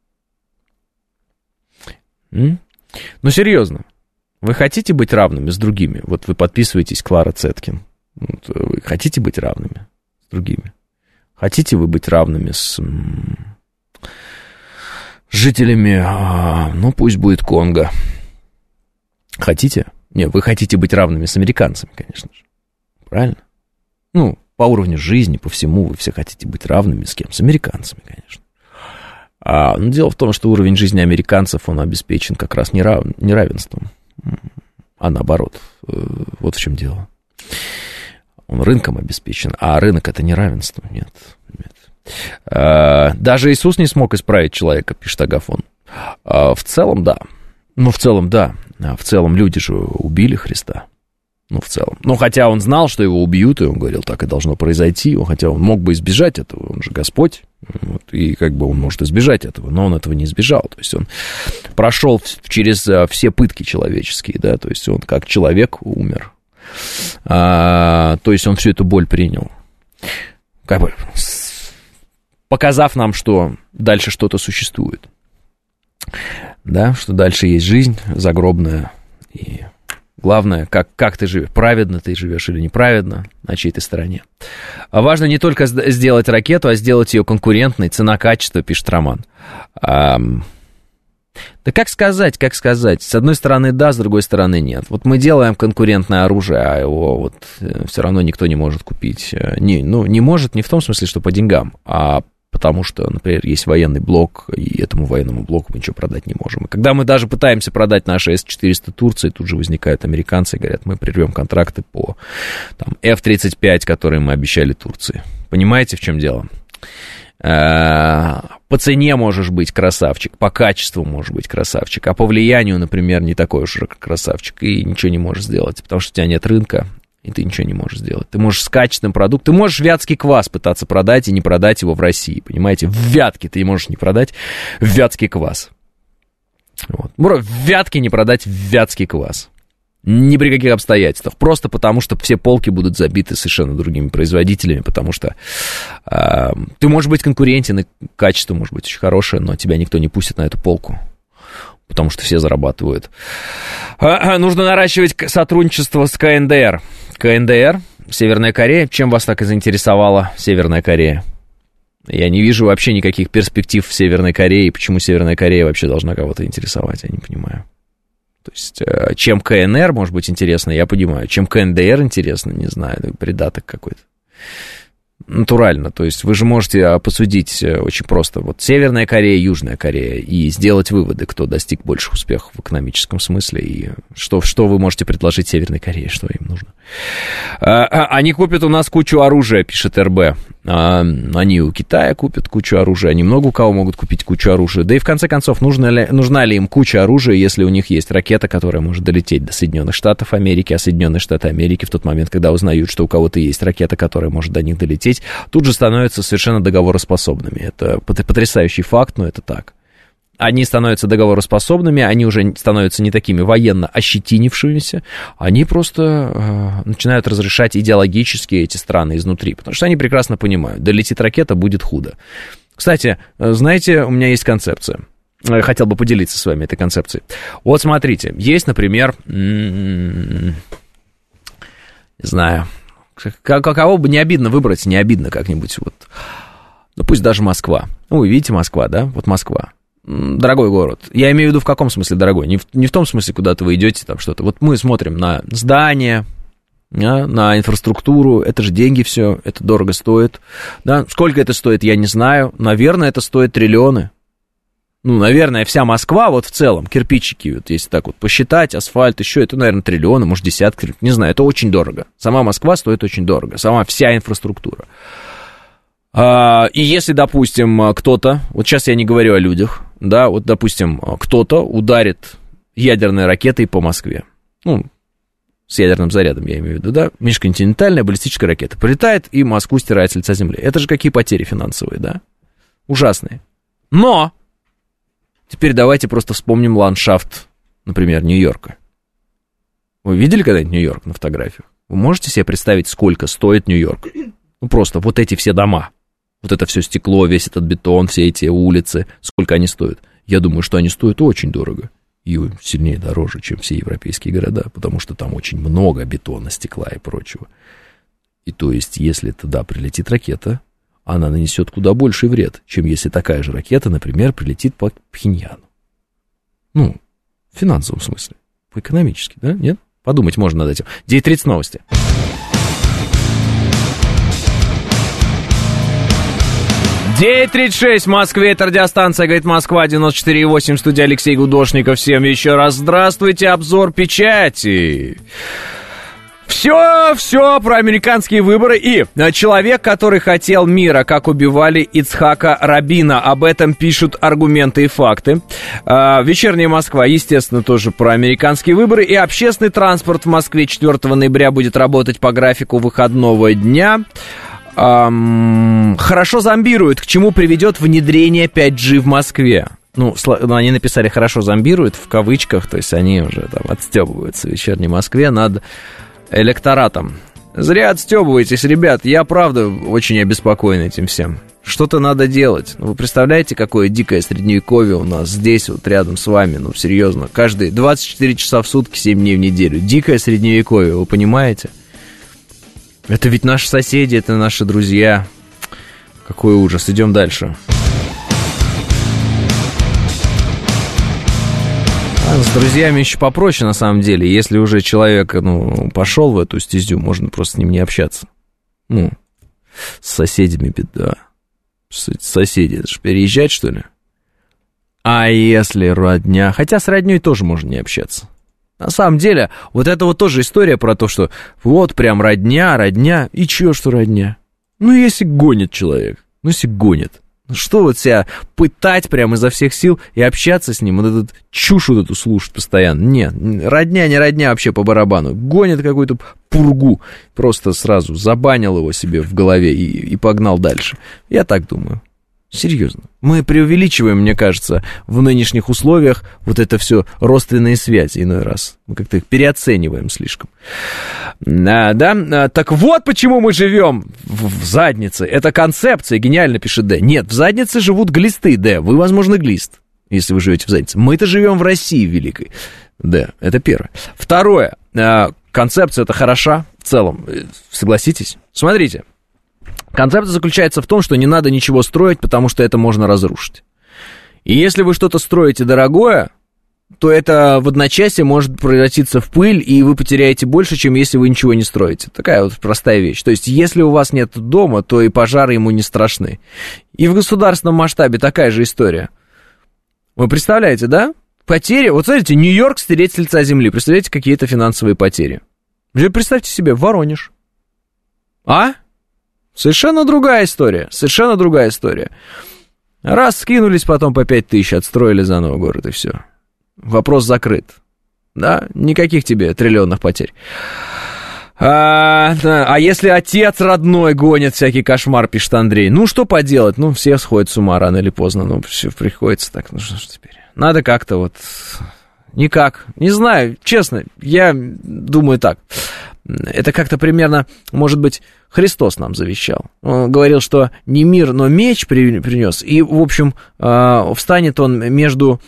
B: Ну, серьезно. Вы хотите быть равными с другими? Вот вы подписываетесь Клара Цеткин. Вот, вы хотите быть равными с другими? Хотите вы быть равными с жителями, ну, пусть будет Конго? Хотите? Нет, вы хотите быть равными с американцами, конечно же. Правильно? Ну, по уровню жизни, по всему вы все хотите быть равными с кем? С американцами, конечно. Но дело в том, что уровень жизни американцев, он обеспечен как раз неравенством. А наоборот, вот в чем дело. Он рынком обеспечен, а рынок — это неравенство. Нет. Даже Иисус не смог исправить человека, пишет Агафон. В целом, да. Ну, в целом, да. В целом люди же убили Христа. Ну, в целом. Ну, хотя он знал, что его убьют, и он говорил, так и должно произойти. Хотя он мог бы избежать этого, он же Господь. Вот, и как бы он может избежать этого, но он этого не избежал. То есть он прошел через все пытки человеческие, да, то есть он как человек умер. То есть он всю эту боль принял. Как бы показав нам, что дальше что-то существует. Да, что дальше есть жизнь загробная. И главное, как ты живешь, праведно ты живешь или неправедно, на чьей ты стороне. Важно не только сделать ракету, а сделать ее конкурентной. Цена-качество, пишет Роман. Да как сказать? С одной стороны да, с другой стороны нет. Вот мы делаем конкурентное оружие, а его вот все равно никто не может купить. Не может не в том смысле, что по деньгам, а потому что, например, есть военный блок, и этому военному блоку мы ничего продать не можем. И когда мы даже пытаемся продать наши С-400 Турции, тут же возникают американцы и говорят, мы прервем контракты по там, F-35, которые мы обещали Турции. Понимаете, в чем дело? По цене можешь быть красавчик, по качеству можешь быть красавчик, а по влиянию, например, не такой уж красавчик, и ничего не можешь сделать, потому что у тебя нет рынка, и ты ничего не можешь сделать. Ты можешь с качественным продуктом, ты можешь вятский квас пытаться продать и не продать его в России, понимаете? В Вятке ты можешь не продать вятский квас. Вот. В Вятке не продать вятский квас. Ни при каких обстоятельствах. Просто потому, что все полки будут забиты совершенно другими производителями, потому что ты можешь быть конкурентен, и качество может быть очень хорошее, но тебя никто не пустит на эту полку, потому что все зарабатывают. Нужно наращивать сотрудничество с КНДР. КНДР, Северная Корея. Чем вас так и заинтересовала Северная Корея? Я не вижу вообще никаких перспектив в Северной Корее. Почему Северная Корея вообще должна кого-то интересовать, я не понимаю. То есть, чем КНР может быть интересно, я понимаю. Чем КНДР интересно, не знаю, придаток какой-то. Натурально, то есть вы же можете посудить очень просто вот Северная Корея, Южная Корея и сделать выводы, кто достиг больших успехов в экономическом смысле и что вы можете предложить Северной Корее, что им нужно. Они купят у нас кучу оружия, пишет РБ. Они у Китая купят кучу оружия, они много у кого могут купить кучу оружия. Да и в конце концов, нужна ли им куча оружия, если у них есть ракета, которая может долететь до Соединенных Штатов Америки, а Соединенные Штаты Америки в тот момент, когда узнают, что у кого-то есть ракета, которая может до них долететь, 10, тут же становятся совершенно договороспособными. Это потрясающий факт, но это так. они становятся договороспособными, они уже становятся не такими военно ощетинившимися, они просто начинают разрешать идеологически эти страны изнутри, потому что они прекрасно понимают, долетит ракета, будет худо. Кстати, знаете, у меня есть концепция. Хотел бы поделиться с вами этой концепцией. Вот смотрите, есть, например, не знаю, кого бы не обидно выбрать, не обидно как-нибудь, вот, ну пусть даже Москва. Ну, вы видите, Москва, да? Вот Москва. Дорогой город. Я имею в виду в каком смысле дорогой? Не в том смысле, куда-то вы идете, там что-то. Вот мы смотрим на здания, да, на инфраструктуру, это же деньги все, это дорого стоит. Да? Сколько это стоит, я не знаю. Наверное, это стоит триллионы. Ну, наверное, вся Москва, вот в целом, кирпичики, вот если так вот посчитать, асфальт, еще, это, наверное, триллионы, может, десятки, не знаю, это очень дорого. Сама Москва стоит очень дорого, сама вся инфраструктура. И если, допустим, кто-то, вот сейчас я не говорю о людях, да, вот, допустим, кто-то ударит ядерной ракетой по Москве, ну, с ядерным зарядом, я имею в виду, да, межконтинентальная баллистическая ракета прилетает и Москву стирает с лица земли. Это же какие потери финансовые, да? Ужасные. Но теперь давайте просто вспомним ландшафт, например, Нью-Йорка. Вы видели когда-нибудь Нью-Йорк на фотографиях? Вы можете себе представить, сколько стоит Нью-Йорк? Ну, просто вот эти все дома. Вот это все стекло, весь этот бетон, все эти улицы, сколько они стоят? Я думаю, что они стоят очень дорого. И сильнее дороже, чем все европейские города, потому что там очень много бетона, стекла и прочего. И то есть, если туда прилетит ракета, она нанесет куда больший вред, чем если такая же ракета, например, прилетит по Пхеньяну. Ну, в финансовом смысле. По-экономически, да? Нет? Подумать можно над этим. 9:30 новости. 9:36 в Москве, это радиостанция «Говорит Москва», 94,8, студия Алексей Гудошников. Всем еще раз здравствуйте, обзор печати. Все про американские выборы и человек, который хотел мира, как убивали Ицхака Рабина. Об этом пишут аргументы и факты. Вечерняя Москва, естественно, тоже про американские выборы. И общественный транспорт в Москве 4 ноября будет работать по графику выходного дня. Хорошо зомбируют, к чему приведет внедрение 5G в Москве. Ну, они написали «хорошо зомбируют» в кавычках, то есть они уже там отстебываются в вечерней Москве над электоратом. Зря отстебываетесь, ребят, я правда очень обеспокоен этим всем. Что-то надо делать. Вы представляете, какое дикое средневековье у нас здесь, вот рядом с вами, ну, серьезно. Каждые 24 часа в сутки, 7 дней в неделю. Дикое средневековье, вы понимаете? Это ведь наши соседи, это наши друзья. Какой ужас. Идем дальше. С друзьями еще попроще, на самом деле. Если уже человек, ну, пошел в эту стезю, можно просто с ним не общаться. Ну, с соседями беда. Соседи, это же переезжать, что ли? А если родня? Хотя с родней тоже можно не общаться. На самом деле, вот это вот тоже история про то, что вот прям родня, и чё, что родня? Ну, если гонит человек, ну, если гонит. Ну, что вот себя пытать прям изо всех сил и общаться с ним, вот эту чушь вот эту слушать постоянно. Нет, родня, не родня, вообще по барабану. Гонит какую-то пургу, просто сразу забанил его себе в голове и погнал дальше. Я так думаю. Серьезно. Мы преувеличиваем, мне кажется, в нынешних условиях вот это все родственные связи иной раз. Мы как-то их переоцениваем слишком. Да? Так вот почему мы живем в заднице. Это концепция, гениально пишет Д. Нет, в заднице живут глисты, Д. Вы, возможно, глист, если вы живете в заднице. Мы-то живем в России великой. Д. Это первое. Второе. Концепция-то хороша в целом. Согласитесь? Смотрите. Концепция заключается в том, что не надо ничего строить, потому что это можно разрушить. И если вы что-то строите дорогое, то это в одночасье может превратиться в пыль, и вы потеряете больше, чем если вы ничего не строите. Такая вот простая вещь. То есть, если у вас нет дома, то и пожары ему не страшны. И в государственном масштабе такая же история. Вы представляете, да? Потери. Вот смотрите, Нью-Йорк стереть с лица земли. Представляете, какие-то финансовые потери. Представьте себе, Воронеж. А? Совершенно другая история, Раз, скинулись, потом по 5000, отстроили заново город, и все. Вопрос закрыт. Да, никаких тебе триллионных потерь. А если отец родной гонит всякий кошмар, пишет Андрей, ну, что поделать? Ну, все сходят с ума рано или поздно, ну, все приходится так, ну, что ж теперь? Надо как-то вот... Никак. Не знаю, честно, я думаю так. Это как-то примерно, может быть, Христос нам завещал. Он говорил, что не мир, но меч принес. И, в общем, встанет он между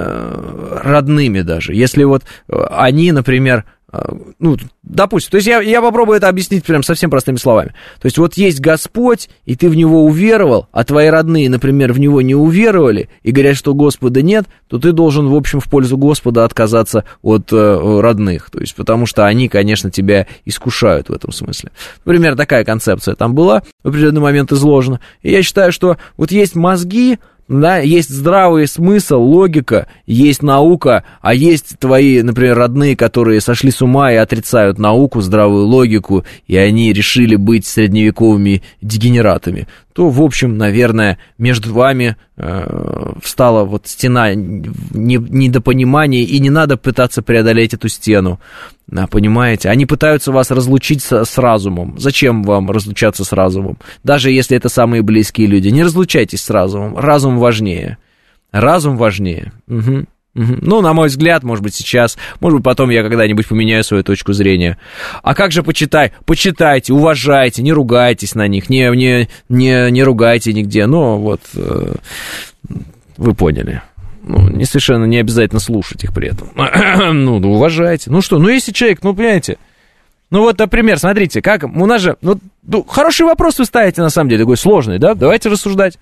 B: родными даже. Если вот они, например... Ну, допустим, то есть я попробую это объяснить прям совсем простыми словами. То есть вот есть Господь, и ты в Него уверовал, а твои родные, например, в Него не уверовали, и говорят, что Господа нет, то ты должен, в общем, в пользу Господа отказаться от родных. То есть потому что они, конечно, тебя искушают в этом смысле. Например, такая концепция там была в определенный момент изложена. И я считаю, что вот есть мозги, да, есть здравый смысл, логика, есть наука, а есть твои, например, родные, которые сошли с ума и отрицают науку, здравую логику, и они решили быть средневековыми дегенератами, то, в общем, наверное, между вами встала вот стена недопонимания, и не надо пытаться преодолеть эту стену, понимаете? Они пытаются вас разлучить с разумом. Зачем вам разлучаться с разумом? Даже если это самые близкие люди. Не разлучайтесь с разумом. Разум важнее. Разум важнее. Угу. Ну, на мой взгляд, может быть, сейчас, может быть, потом я когда-нибудь поменяю свою точку зрения. А как же почитайте, уважайте, не ругайтесь на них, не ругайте нигде. Ну, вот, вы поняли. Ну, совершенно не обязательно слушать их при этом. Ну, уважайте. Ну что, ну если человек, ну, понимаете, ну вот, например, смотрите, как у нас же, ну, хороший вопрос вы ставите, на самом деле, такой сложный, да? Давайте рассуждать.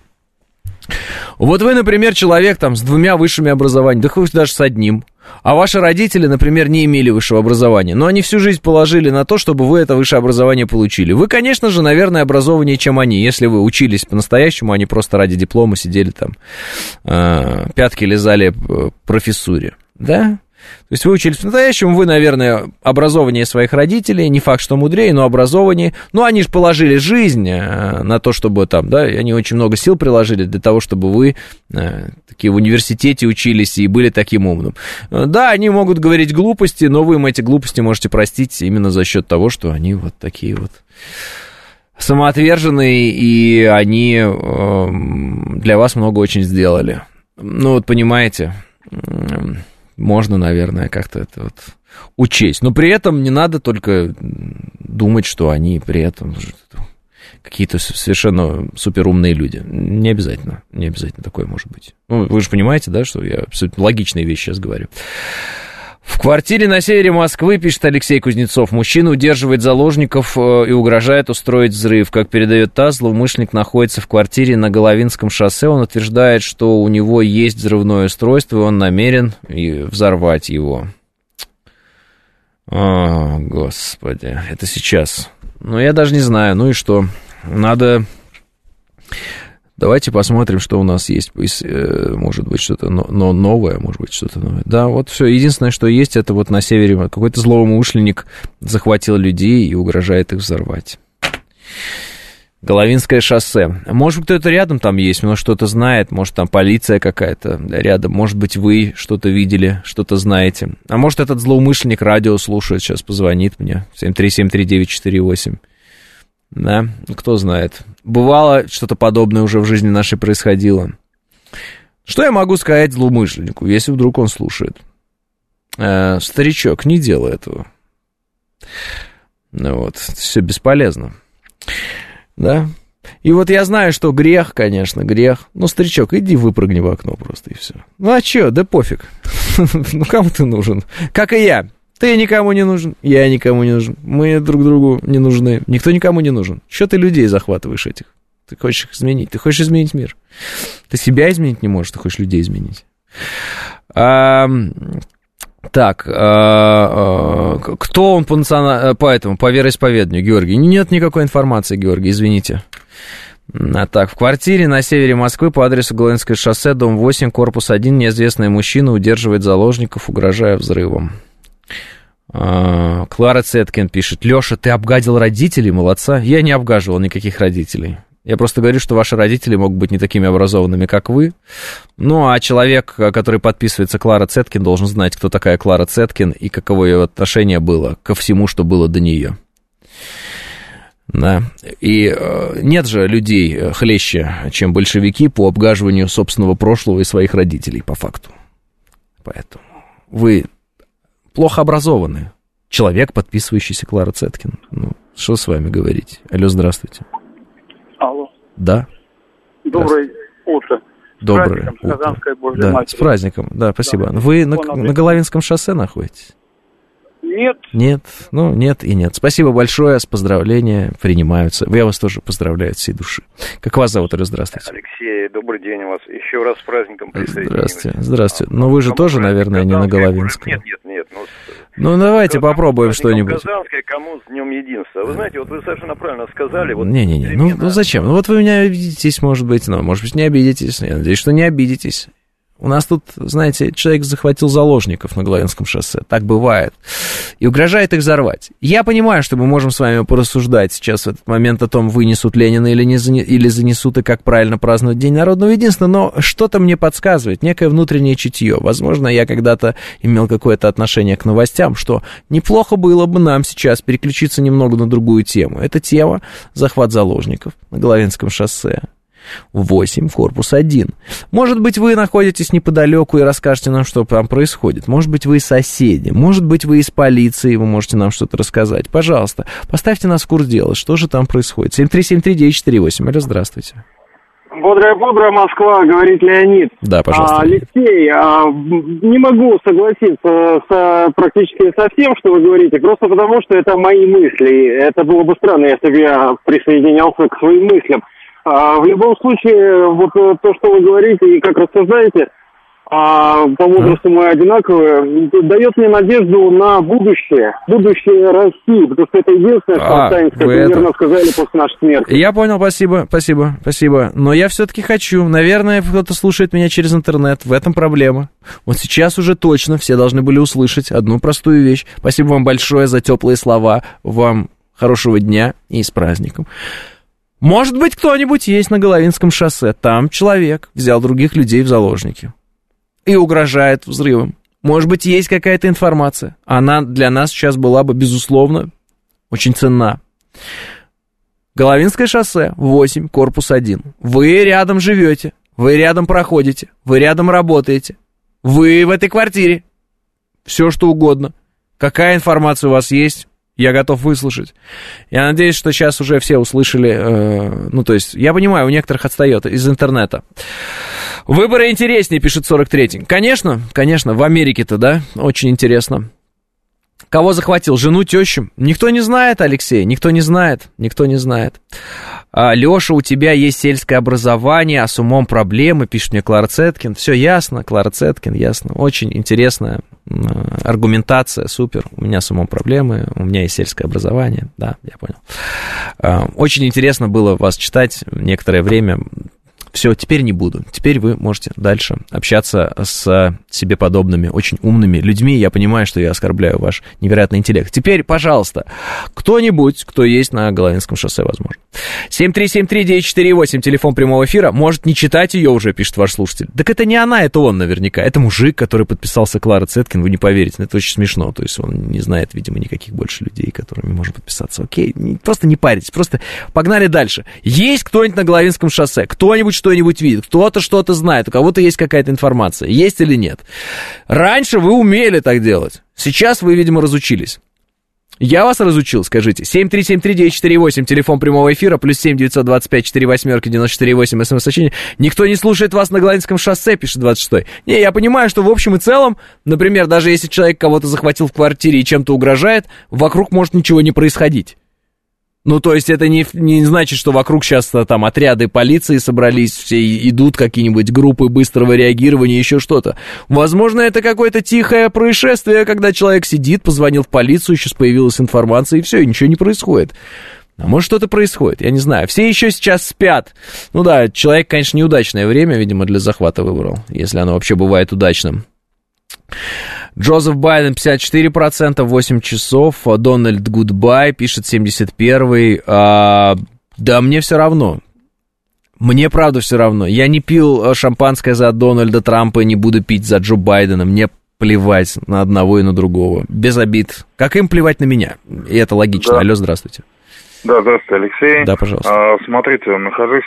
B: Вот вы, например, человек там с 2 высшими образованиями, да хоть даже с 1, а ваши родители, например, не имели высшего образования, но они всю жизнь положили на то, чтобы вы это высшее образование получили. Вы, конечно же, наверное, образованнее, чем они, если вы учились по-настоящему, а не просто ради диплома сидели там, пятки лизали профессуре, да? То есть вы учились по-настоящему, вы, наверное, образованнее своих родителей, не факт, что мудрее, но образованнее. Ну, они же положили жизнь на то, чтобы там, да, они очень много сил приложили для того, чтобы вы такие в университете учились и были таким умным. Да, они могут говорить глупости, но вы им эти глупости можете простить именно за счет того, что они вот такие вот самоотверженные, и они для вас много очень сделали. Ну, вот понимаете... Можно, наверное, как-то это вот учесть. Но при этом не надо только думать, что они при этом какие-то совершенно суперумные люди. Не обязательно такое может быть. Ну, вы же понимаете, да, что я абсолютно логичные вещи сейчас говорю. В квартире на севере Москвы, пишет Алексей Кузнецов, мужчина удерживает заложников и угрожает устроить взрыв. Как передает ТАСС, злоумышленник находится в квартире на Головинском шоссе. Он утверждает, что у него есть взрывное устройство, и он намерен взорвать его. О, Господи, это сейчас. Ну, я даже не знаю, ну и что? Надо... Давайте посмотрим, что у нас есть. Может быть, что-то новое, может быть, что-то новое. Да, вот все. Единственное, что есть, это вот на севере какой-то злоумышленник захватил людей и угрожает их взорвать. Головинское шоссе. Может быть, кто-то рядом там есть, может, что-то знает, может, там полиция какая-то рядом, может быть, вы что-то видели, что-то знаете. А может, этот злоумышленник радио слушает, сейчас позвонит мне. 7373948. Да, кто знает. Бывало, что-то подобное уже в жизни нашей происходило. Что я могу сказать злоумышленнику, если вдруг он слушает? Старичок, не делай этого. Ну вот, все бесполезно. Да? И вот я знаю, что грех, конечно, грех. Ну, старичок, иди выпрыгни в окно просто, и все. Ну, а что, да пофиг. Ну, кому ты нужен? Как и я. Ты никому не нужен, я никому не нужен, мы друг другу не нужны, никто никому не нужен. Что ты людей захватываешь этих? Ты хочешь их изменить? Ты хочешь изменить мир? Ты себя изменить не можешь, ты хочешь людей изменить. Так, кто он по вероисповеданию, Георгий? Нет никакой информации, Георгий, извините. Так, в квартире на севере Москвы по адресу Головинское шоссе, дом 8, корпус 1, неизвестный мужчина удерживает заложников, угрожая взрывом. Клара Цеткин пишет: Леша, ты обгадил родителей, молодца. Я не обгаживал никаких родителей. Я просто говорю, что ваши родители могут быть не такими образованными, как вы. Ну, а человек, который подписывается Клара Цеткин, должен знать, кто такая Клара Цеткин и каково ее отношение было ко всему, что было до нее. Да, и нет же людей хлеще, чем большевики по обгаживанию собственного прошлого и своих родителей, по факту. Поэтому вы плохо образованный человек, подписывающийся Клара Цеткин. Ну, что с вами говорить? Алло, здравствуйте.
E: Алло.
B: Да.
E: Доброе утро.
B: Доброе утро. Да, Матерь. С праздником. Да, спасибо. Да. Вы на Головинском шоссе находитесь?
E: Нет.
B: Нет, ну нет и нет. Спасибо большое, с поздравления принимаются. Я вас тоже поздравляю от всей души. Как вас зовут? Здравствуйте.
D: Алексей, добрый день у вас. Еще раз с праздником присоединимся.
B: Здравствуйте. Но вы же тоже, наверное, не на Головинском.
D: Нет.
B: Ну, давайте попробуем что-нибудь.
D: Казанское, кому с Днем Единства. Вы знаете, вот вы совершенно правильно сказали. Вот
B: не-не-не, ну зачем? Ну вот вы меня обидитесь, может быть, не обидитесь. Я надеюсь, что не обидитесь. У нас тут, знаете, человек захватил заложников на Головинском шоссе. Так бывает. И угрожает их взорвать. Я понимаю, что мы можем с вами порассуждать сейчас в этот момент о том, вынесут Ленина или занесут, и как правильно праздновать День народного единства, но что-то мне подсказывает, некое внутреннее чутье. Возможно, я когда-то имел какое-то отношение к новостям, что неплохо было бы нам сейчас переключиться немного на другую тему. Это тема захват заложников на Головинском шоссе. 8, корпус 1. Может быть, вы находитесь неподалеку и расскажете нам, что там происходит. Может быть, вы соседи. Может быть, вы из полиции, вы можете нам что-то рассказать. Пожалуйста, поставьте нас в курс дела. Что же там происходит? 7373948. Алло, здравствуйте.
E: Бодрая Москва, говорит Леонид.
B: Да, пожалуйста.
E: Алексей, не могу согласиться практически со всем, что вы говорите, просто потому, что это мои мысли. Это было бы странно, если бы я присоединялся к своим мыслям. В любом случае, вот то, что вы говорите и как рассуждаете, по возрасту мы одинаковые, дает мне надежду на будущее России, потому что это единственное, что останется, как вы верно сказали, после нашей смерти.
B: Я понял, спасибо. Но я все-таки хочу, наверное, кто-то слушает меня через интернет, в этом проблема. Вот сейчас уже точно все должны были услышать одну простую вещь. Спасибо вам большое за теплые слова, вам хорошего дня и с праздником. Может быть, кто-нибудь есть на Головинском шоссе. Там человек взял других людей в заложники и угрожает взрывом. Может быть, есть какая-то информация. Она для нас сейчас была бы, безусловно, очень ценна. Головинское шоссе, 8, корпус 1. Вы рядом живете, вы рядом проходите, вы рядом работаете. Вы в этой квартире. Все, что угодно. Какая информация у вас есть? Я готов выслушать. Я надеюсь, что сейчас уже все услышали. Ну, то есть, я понимаю, у некоторых отстает из интернета. Выборы интереснее, пишет 43-й. Конечно, в Америке-то, да, очень интересно. Кого захватил? Жену, тещу? Никто не знает, Алексей, никто не знает. Леша, у тебя есть сельское образование, а с умом проблемы, пишет мне Клара Цеткин. Все ясно, Клара Цеткин, ясно. Очень интересная аргументация, супер. У меня с умом проблемы, у меня есть сельское образование. Да, я понял. Очень интересно было вас читать некоторое время. Все, теперь не буду. Теперь вы можете дальше общаться с себе подобными, очень умными людьми. Я понимаю, что я оскорбляю ваш невероятный интеллект. Теперь, пожалуйста, кто-нибудь, кто есть на Головинском шоссе, возможно. 7373948, телефон прямого эфира. Может, не читать ее уже, пишет ваш слушатель. Так это не она, это он наверняка. Это мужик, который подписался Клара Цеткин. Вы не поверите, это очень смешно. То есть он не знает, видимо, никаких больше людей, которыми можно подписаться. Окей, просто не паритесь, просто погнали дальше. Есть кто-нибудь на Головинском шоссе? Кто-нибудь что-нибудь видит? Кто-то что-то знает? У кого-то есть какая-то информация? Есть или нет? Раньше вы умели так делать. Сейчас вы, видимо, разучились. Я вас разучил, скажите. 7373948, телефон прямого эфира, плюс 7-925-48-94-8, смс-сообщение. Никто не слушает вас на Головинском шоссе, пишет 26-й. Не, я понимаю, что в общем и целом, например, даже если человек кого-то захватил в квартире и чем-то угрожает, вокруг может ничего не происходить. Ну, то есть это не значит, что вокруг сейчас там отряды полиции собрались, все идут какие-нибудь группы быстрого реагирования, еще что-то. Возможно, это какое-то тихое происшествие, когда человек сидит, позвонил в полицию, сейчас появилась информация, и все, и ничего не происходит. А может, что-то происходит, я не знаю. Все еще сейчас спят. Ну да, человек, конечно, неудачное время, видимо, для захвата выбрал, если оно вообще бывает удачным. Джозеф Байден 54%, 8 часов. Дональд Гудбай, пишет 71-й. Да мне все равно. Мне правда все равно. Я не пил шампанское за Дональда Трампа и не буду пить за Джо Байдена. Мне плевать на одного и на другого. Без обид. Как им плевать на меня? И это логично. Да. Алло, здравствуйте.
F: Да, здравствуйте, Алексей.
B: Да, пожалуйста.
F: Смотрите, нахожусь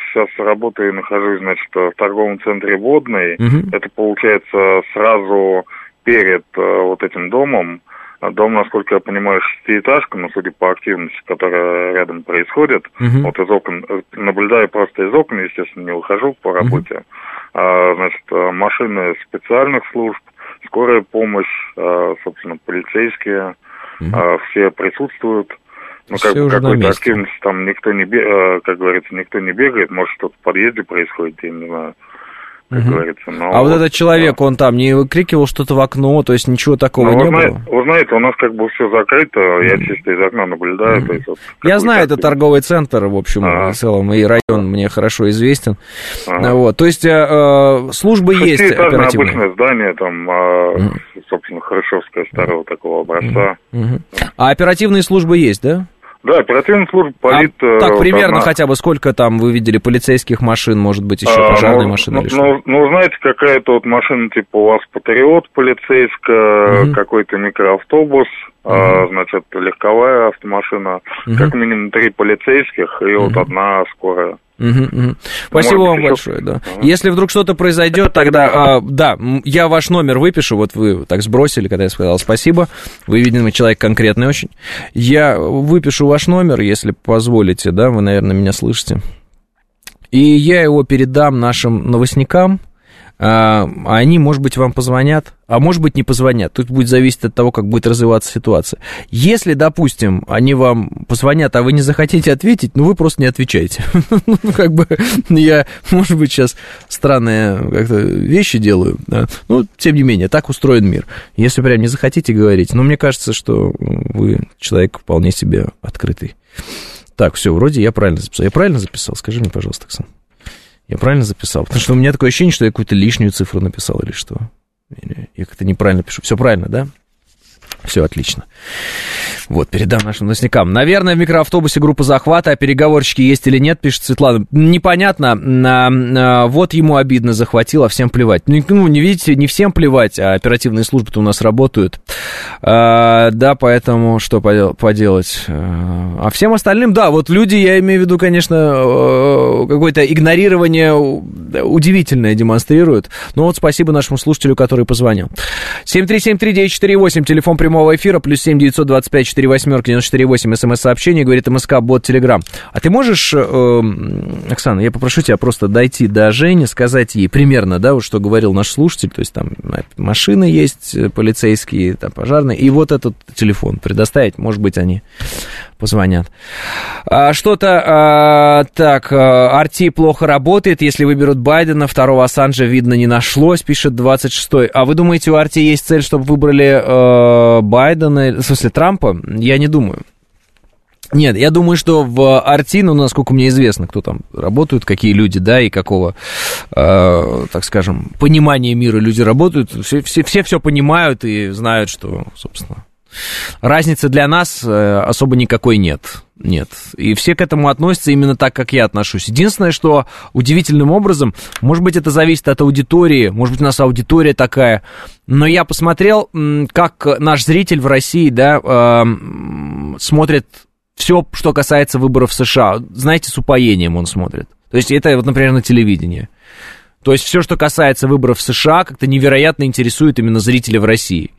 F: значит, в торговом центре «Водный». Это, получается, сразу перед вот этим домом. Дом, насколько я понимаю, шестиэтажка, но судя по активности, которая рядом происходит, вот из окон, наблюдаю просто из окон, естественно, не выхожу по работе. Значит, машины специальных служб, скорая помощь, собственно, полицейские, все присутствуют. Ну, как бы какой-то активности там никто не бегает, как говорится, никто не бегает, может, что-то в подъезде происходит, я не знаю. Как говорится, но
B: вот этот человек, он там не выкрикивал что-то в окно, то есть ничего такого не было?
F: Вы знаете, у нас как бы все закрыто, я чисто из окна наблюдаю. То есть, вот,
B: я знаю, это торговый центр, в общем, в целом, и район мне хорошо известен. Вот, то есть службы есть оперативные?
F: Обычное здание, там, собственно, хрущевское старого такого образца.
B: А оперативные службы есть, да?
F: Да, оперативная служба,
B: так, примерно хотя бы сколько там вы видели полицейских машин, может быть, еще пожарные машины или что?
F: Ну, знаете, какая-то вот машина, типа у вас Патриот полицейская, какой-то микроавтобус, значит, легковая автомашина, как минимум 3 полицейских и вот одна скорая.
B: Спасибо вам большое, да. Если вдруг что-то произойдет, тогда, да, я ваш номер выпишу, вот вы так сбросили, когда я сказал спасибо, вы, видимо, человек конкретный очень. Я выпишу ваш номер, если позволите, да, вы, наверное, меня слышите. И я его передам нашим новостникам, они, может быть, вам позвонят, а может быть, не позвонят. Тут будет зависеть от того, как будет развиваться ситуация. Если, допустим, они вам позвонят, а вы не захотите ответить, ну, вы просто не отвечаете. Ну, как бы, я, может быть, сейчас странные как-то вещи делаю, да? Ну, тем не менее, так устроен мир. Если прям не захотите говорить, но мне кажется, что вы человек вполне себе открытый. Так, все, вроде я правильно записал. Я правильно записал? Скажи мне, пожалуйста, Оксана. Я правильно записал? Потому что у меня такое ощущение, что я какую-то лишнюю цифру написал или что. Я как-то неправильно пишу. Все правильно, да? Все отлично. Вот, передам нашим новостникам. Наверное, в микроавтобусе группа захвата, а переговорщики есть или нет, пишет Светлана. Непонятно. Вот ему обидно захватил, а всем плевать. Ну, не видите, не всем плевать, а оперативные службы-то у нас работают. Да, поэтому что поделать? А всем остальным, да, вот люди, я имею в виду, конечно, какое-то игнорирование удивительное демонстрируют. Но вот спасибо нашему слушателю, который позвонил. 7373948, телефон прямого эфира, плюс 7-925-48-94-8, смс-сообщение, говорит МСК, бот Телеграм. А ты можешь, Оксана, я попрошу тебя просто дойти до Жени, сказать ей примерно, да, вот что говорил наш слушатель, то есть там машины есть полицейские, там пожарные, и вот этот телефон предоставить, может быть, они позвонят. Что-то, так, Арти плохо работает, если выберут Байдена, второго Ассанжа, видно, не нашлось, пишет 26-й. А вы думаете, у Арти есть цель, чтобы выбрали Байдена, в смысле Трампа? Я не думаю. Нет, я думаю, что в Арти, ну, насколько мне известно, кто там работают, какие люди, да, и какого, так скажем, понимания мира люди работают, все понимают и знают, что, собственно, разницы для нас особо никакой нет. Нет. И все к этому относятся именно так, как я отношусь. Единственное, что удивительным образом, может быть, это зависит от аудитории, может быть, у нас аудитория такая, но я посмотрел, как наш зритель в России, да, смотрит все, что касается выборов в США. Знаете, с упоением он смотрит. То есть это, вот, например, на телевидении. То есть все, что касается выборов в США, как-то невероятно интересует именно зрителя в России.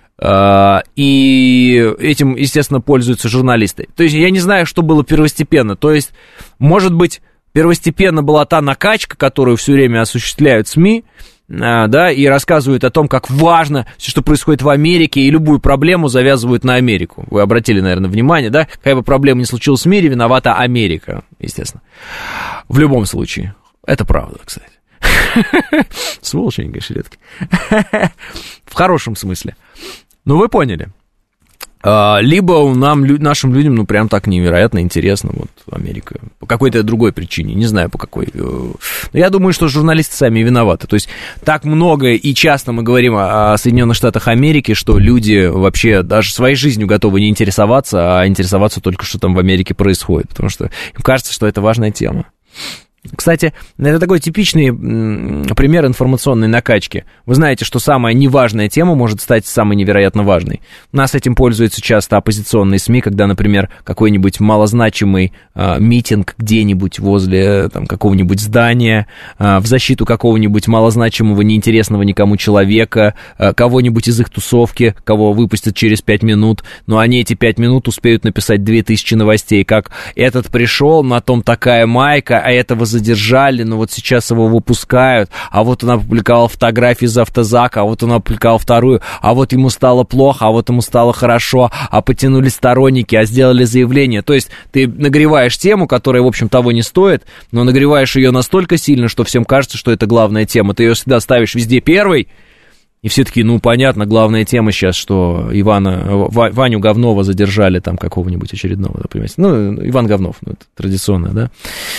B: И этим, естественно, пользуются журналисты. То есть я не знаю, что было первостепенно. То есть, может быть, первостепенно была та накачка, которую все время осуществляют СМИ, да, и рассказывают о том, как важно все, что происходит в Америке, и любую проблему завязывают на Америку. Вы обратили, наверное, внимание, да? Какая бы проблема ни случилась в мире, виновата Америка, естественно. В любом случае. Это правда, кстати. Сволочь они, конечно, редкие. В хорошем смысле. Ну, вы поняли. Либо нашим людям, ну, прям так невероятно интересно, вот, Америка. По какой-то другой причине, не знаю, по какой. Но я думаю, что журналисты сами виноваты. То есть, так много и часто мы говорим о Соединенных Штатах Америки, что люди вообще даже своей жизнью готовы не интересоваться, а интересоваться только, что там в Америке происходит. Потому что им кажется, что это важная тема. Кстати, это такой типичный пример информационной накачки. Вы знаете, что самая неважная тема может стать самой невероятно важной. У нас этим пользуются часто оппозиционные СМИ, когда, например, какой-нибудь малозначимый митинг где-нибудь возле какого-нибудь здания в защиту какого-нибудь малозначимого, неинтересного никому человека, кого-нибудь из их тусовки, кого выпустят через 5 минут, но они эти 5 минут успеют написать 2000 новостей, как этот пришел, на том такая майка, а этого задержали, но вот сейчас его выпускают, а вот он опубликовал фотографию из автозака, а вот он опубликовал вторую, а вот ему стало плохо, а вот ему стало хорошо, а потянули сторонники, а сделали заявление. То есть ты нагреваешь тему, которая, в общем, того не стоит, но нагреваешь ее настолько сильно, что всем кажется, что это главная тема. Ты ее всегда ставишь везде первой, и все такие, понятно, главная тема сейчас, что Ваню Говнова задержали там какого-нибудь очередного, да, понимаете? Иван Говнов, это традиционное, да?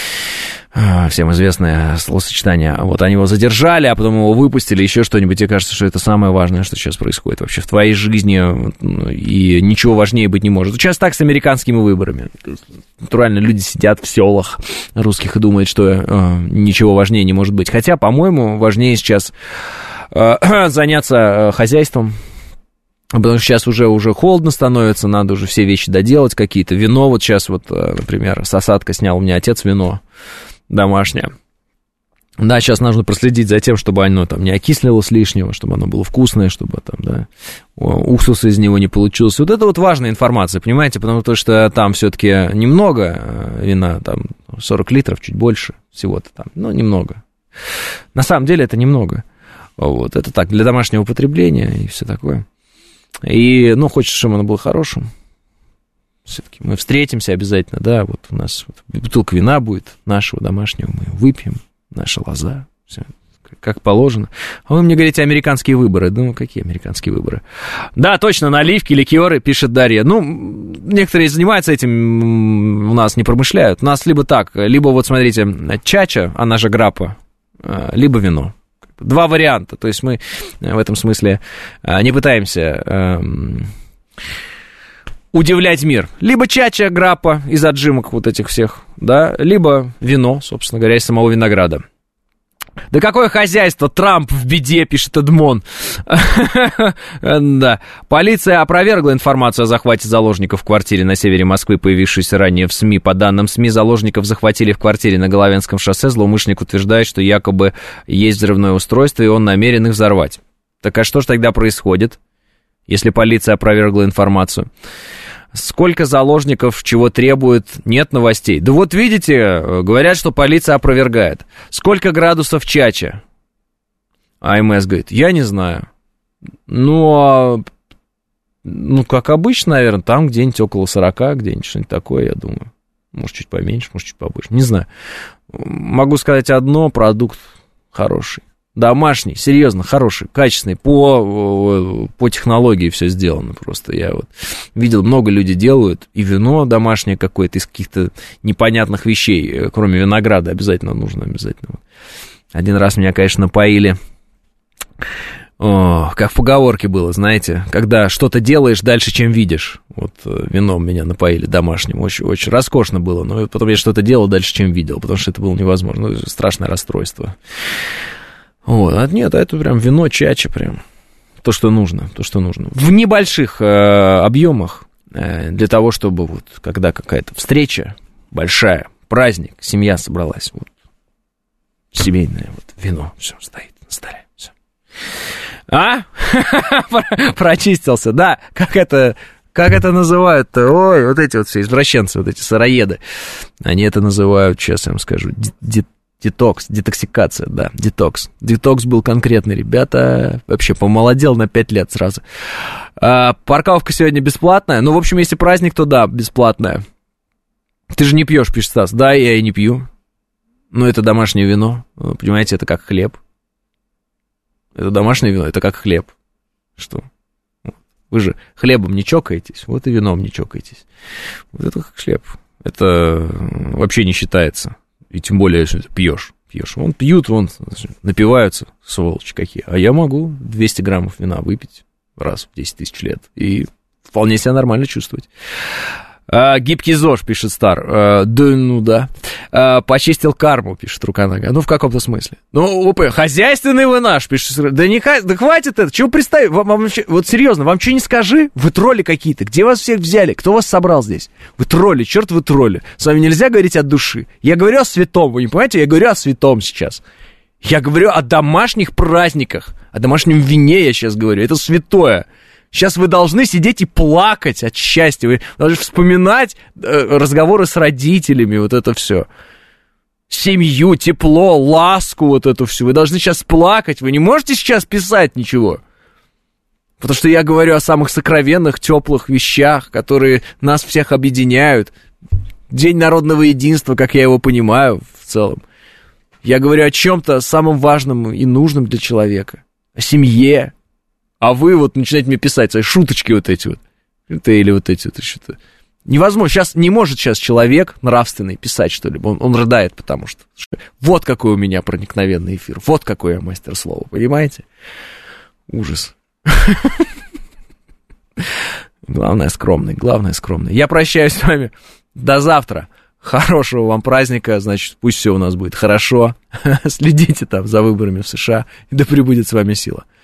B: Всем известное словосочетание. Вот они его задержали, а потом его выпустили, еще что-нибудь. Тебе кажется, что это самое важное, что сейчас происходит вообще в твоей жизни, и ничего важнее быть не может. Сейчас так с американскими выборами. Натурально люди сидят в селах русских и думают, что ничего важнее не может быть. Хотя, по-моему, важнее сейчас заняться хозяйством. Потому что сейчас уже холодно становится, надо уже все вещи доделать какие-то. Вино, вот сейчас вот, например, с осадка снял у меня отец вино домашнее. Да, сейчас нужно проследить за тем, чтобы оно там не окислилось лишнего, чтобы оно было вкусное, чтобы там, да, уксуса из него не получилось. Вот это вот важная информация, понимаете, потому что там все-таки немного вина, там 40 литров, чуть больше всего-то там, немного. На самом деле это немного. Вот, это так, для домашнего употребления и все такое. И, хочется, чтобы оно было хорошим. Все-таки мы встретимся обязательно, да, вот у нас бутылка вина будет нашего домашнего, мы выпьем, наша лоза, все как положено. А вы мне говорите, американские выборы. Какие американские выборы? Да, точно, наливки, ликеры, пишет Дарья. Некоторые занимаются этим, у нас не промышляют. У нас либо так, либо вот смотрите, чача, она же граппа, либо вино. Два варианта, то есть мы в этом смысле не пытаемся удивлять мир. Либо чача, граппа из отжимок вот этих всех, да, либо вино, собственно говоря, из самого винограда. Да какое хозяйство, Трамп в беде, пишет Эдмон. Да. Полиция опровергла информацию о захвате заложников в квартире на севере Москвы, появившуюся ранее в СМИ. По данным СМИ, заложников захватили в квартире на Головенском шоссе. Злоумышленник утверждает, что якобы есть взрывное устройство, и он намерен их взорвать. Так а что же тогда происходит, если полиция опровергла информацию? Сколько заложников чего требует, нет новостей. Да вот видите, говорят, что полиция опровергает. Сколько градусов чача? АМС говорит, я не знаю. Как обычно, наверное, там где-нибудь около 40, где-нибудь что-нибудь такое, я думаю. Может, чуть поменьше, может, чуть побольше, не знаю. Могу сказать одно, продукт хороший. Домашний, серьезно, хороший, качественный, по технологии все сделано просто. Я вот видел, много людей делают, и вино домашнее какое-то из каких-то непонятных вещей, кроме винограда, обязательно нужно. Один раз меня, конечно, напоили, как в поговорке было, знаете, когда что-то делаешь дальше, чем видишь. Вот вином меня напоили домашним, очень роскошно было, но потом я что-то делал дальше, чем видел, потому что это было невозможно, страшное расстройство. Это прям вино, чача, прям то, что нужно. В небольших объемах, для того, чтобы вот, когда какая-то встреча большая, праздник, семья собралась, вот, семейное вот, вино, все, стоит на столе, все. Прочистился, да, как это называют-то? Ой, вот эти вот все извращенцы, вот эти сыроеды, они это называют, сейчас я вам скажу, детоксикация, да, детокс. Детокс был конкретный, ребята, вообще помолодел на 5 лет сразу. Парковка сегодня бесплатная, в общем, если праздник, то да, бесплатная. Ты же не пьешь, пишет Стас. Да, я и не пью. Но это домашнее вино, понимаете, это как хлеб. Это домашнее вино, это как хлеб. Что? Вы же хлебом не чокаетесь, вот и вином не чокаетесь. Вот это как хлеб. Это вообще не считается. И тем более, если ты пьешь. Вон пьют, напиваются, сволочи какие. А я могу 200 граммов вина выпить раз в 10 тысяч лет. И вполне себя нормально чувствовать. Гибкий ЗОЖ, пишет Стар. Да. Почистил карму, пишет Руконога. Ну, в каком-то смысле. Ну, хозяйственный вы наш, пишет. Да хватит это. Чего представить? Вам вообще, вот серьезно, вам что не скажи? Вы тролли какие-то. Где вас всех взяли? Кто вас собрал здесь? Вы тролли, черт вы тролли. С вами нельзя говорить от души. Я говорю о святом, вы не понимаете? Я говорю о святом сейчас. Я говорю о домашних праздниках. О домашнем вине я сейчас говорю. Это святое. Сейчас вы должны сидеть и плакать от счастья. Вы должны вспоминать разговоры с родителями, вот это все. Семью, тепло, ласку, вот это все. Вы должны сейчас плакать. Вы не можете сейчас писать ничего. Потому что я говорю о самых сокровенных, теплых вещах, которые нас всех объединяют. День народного единства, как я его понимаю в целом. Я говорю о чем-то самом важном и нужном для человека. О семье. А вы вот начинаете мне писать свои шуточки вот эти вот. Это или вот эти вот что-то. Невозможно. Сейчас не может сейчас человек нравственный писать что-либо. Он рыдает, потому что вот какой у меня проникновенный эфир. Вот какой я мастер слова. Понимаете? Ужас. Главное скромный. Я прощаюсь с вами. До завтра. Хорошего вам праздника. Значит, пусть все у нас будет хорошо. Следите там за выборами в США. И да пребудет с вами сила.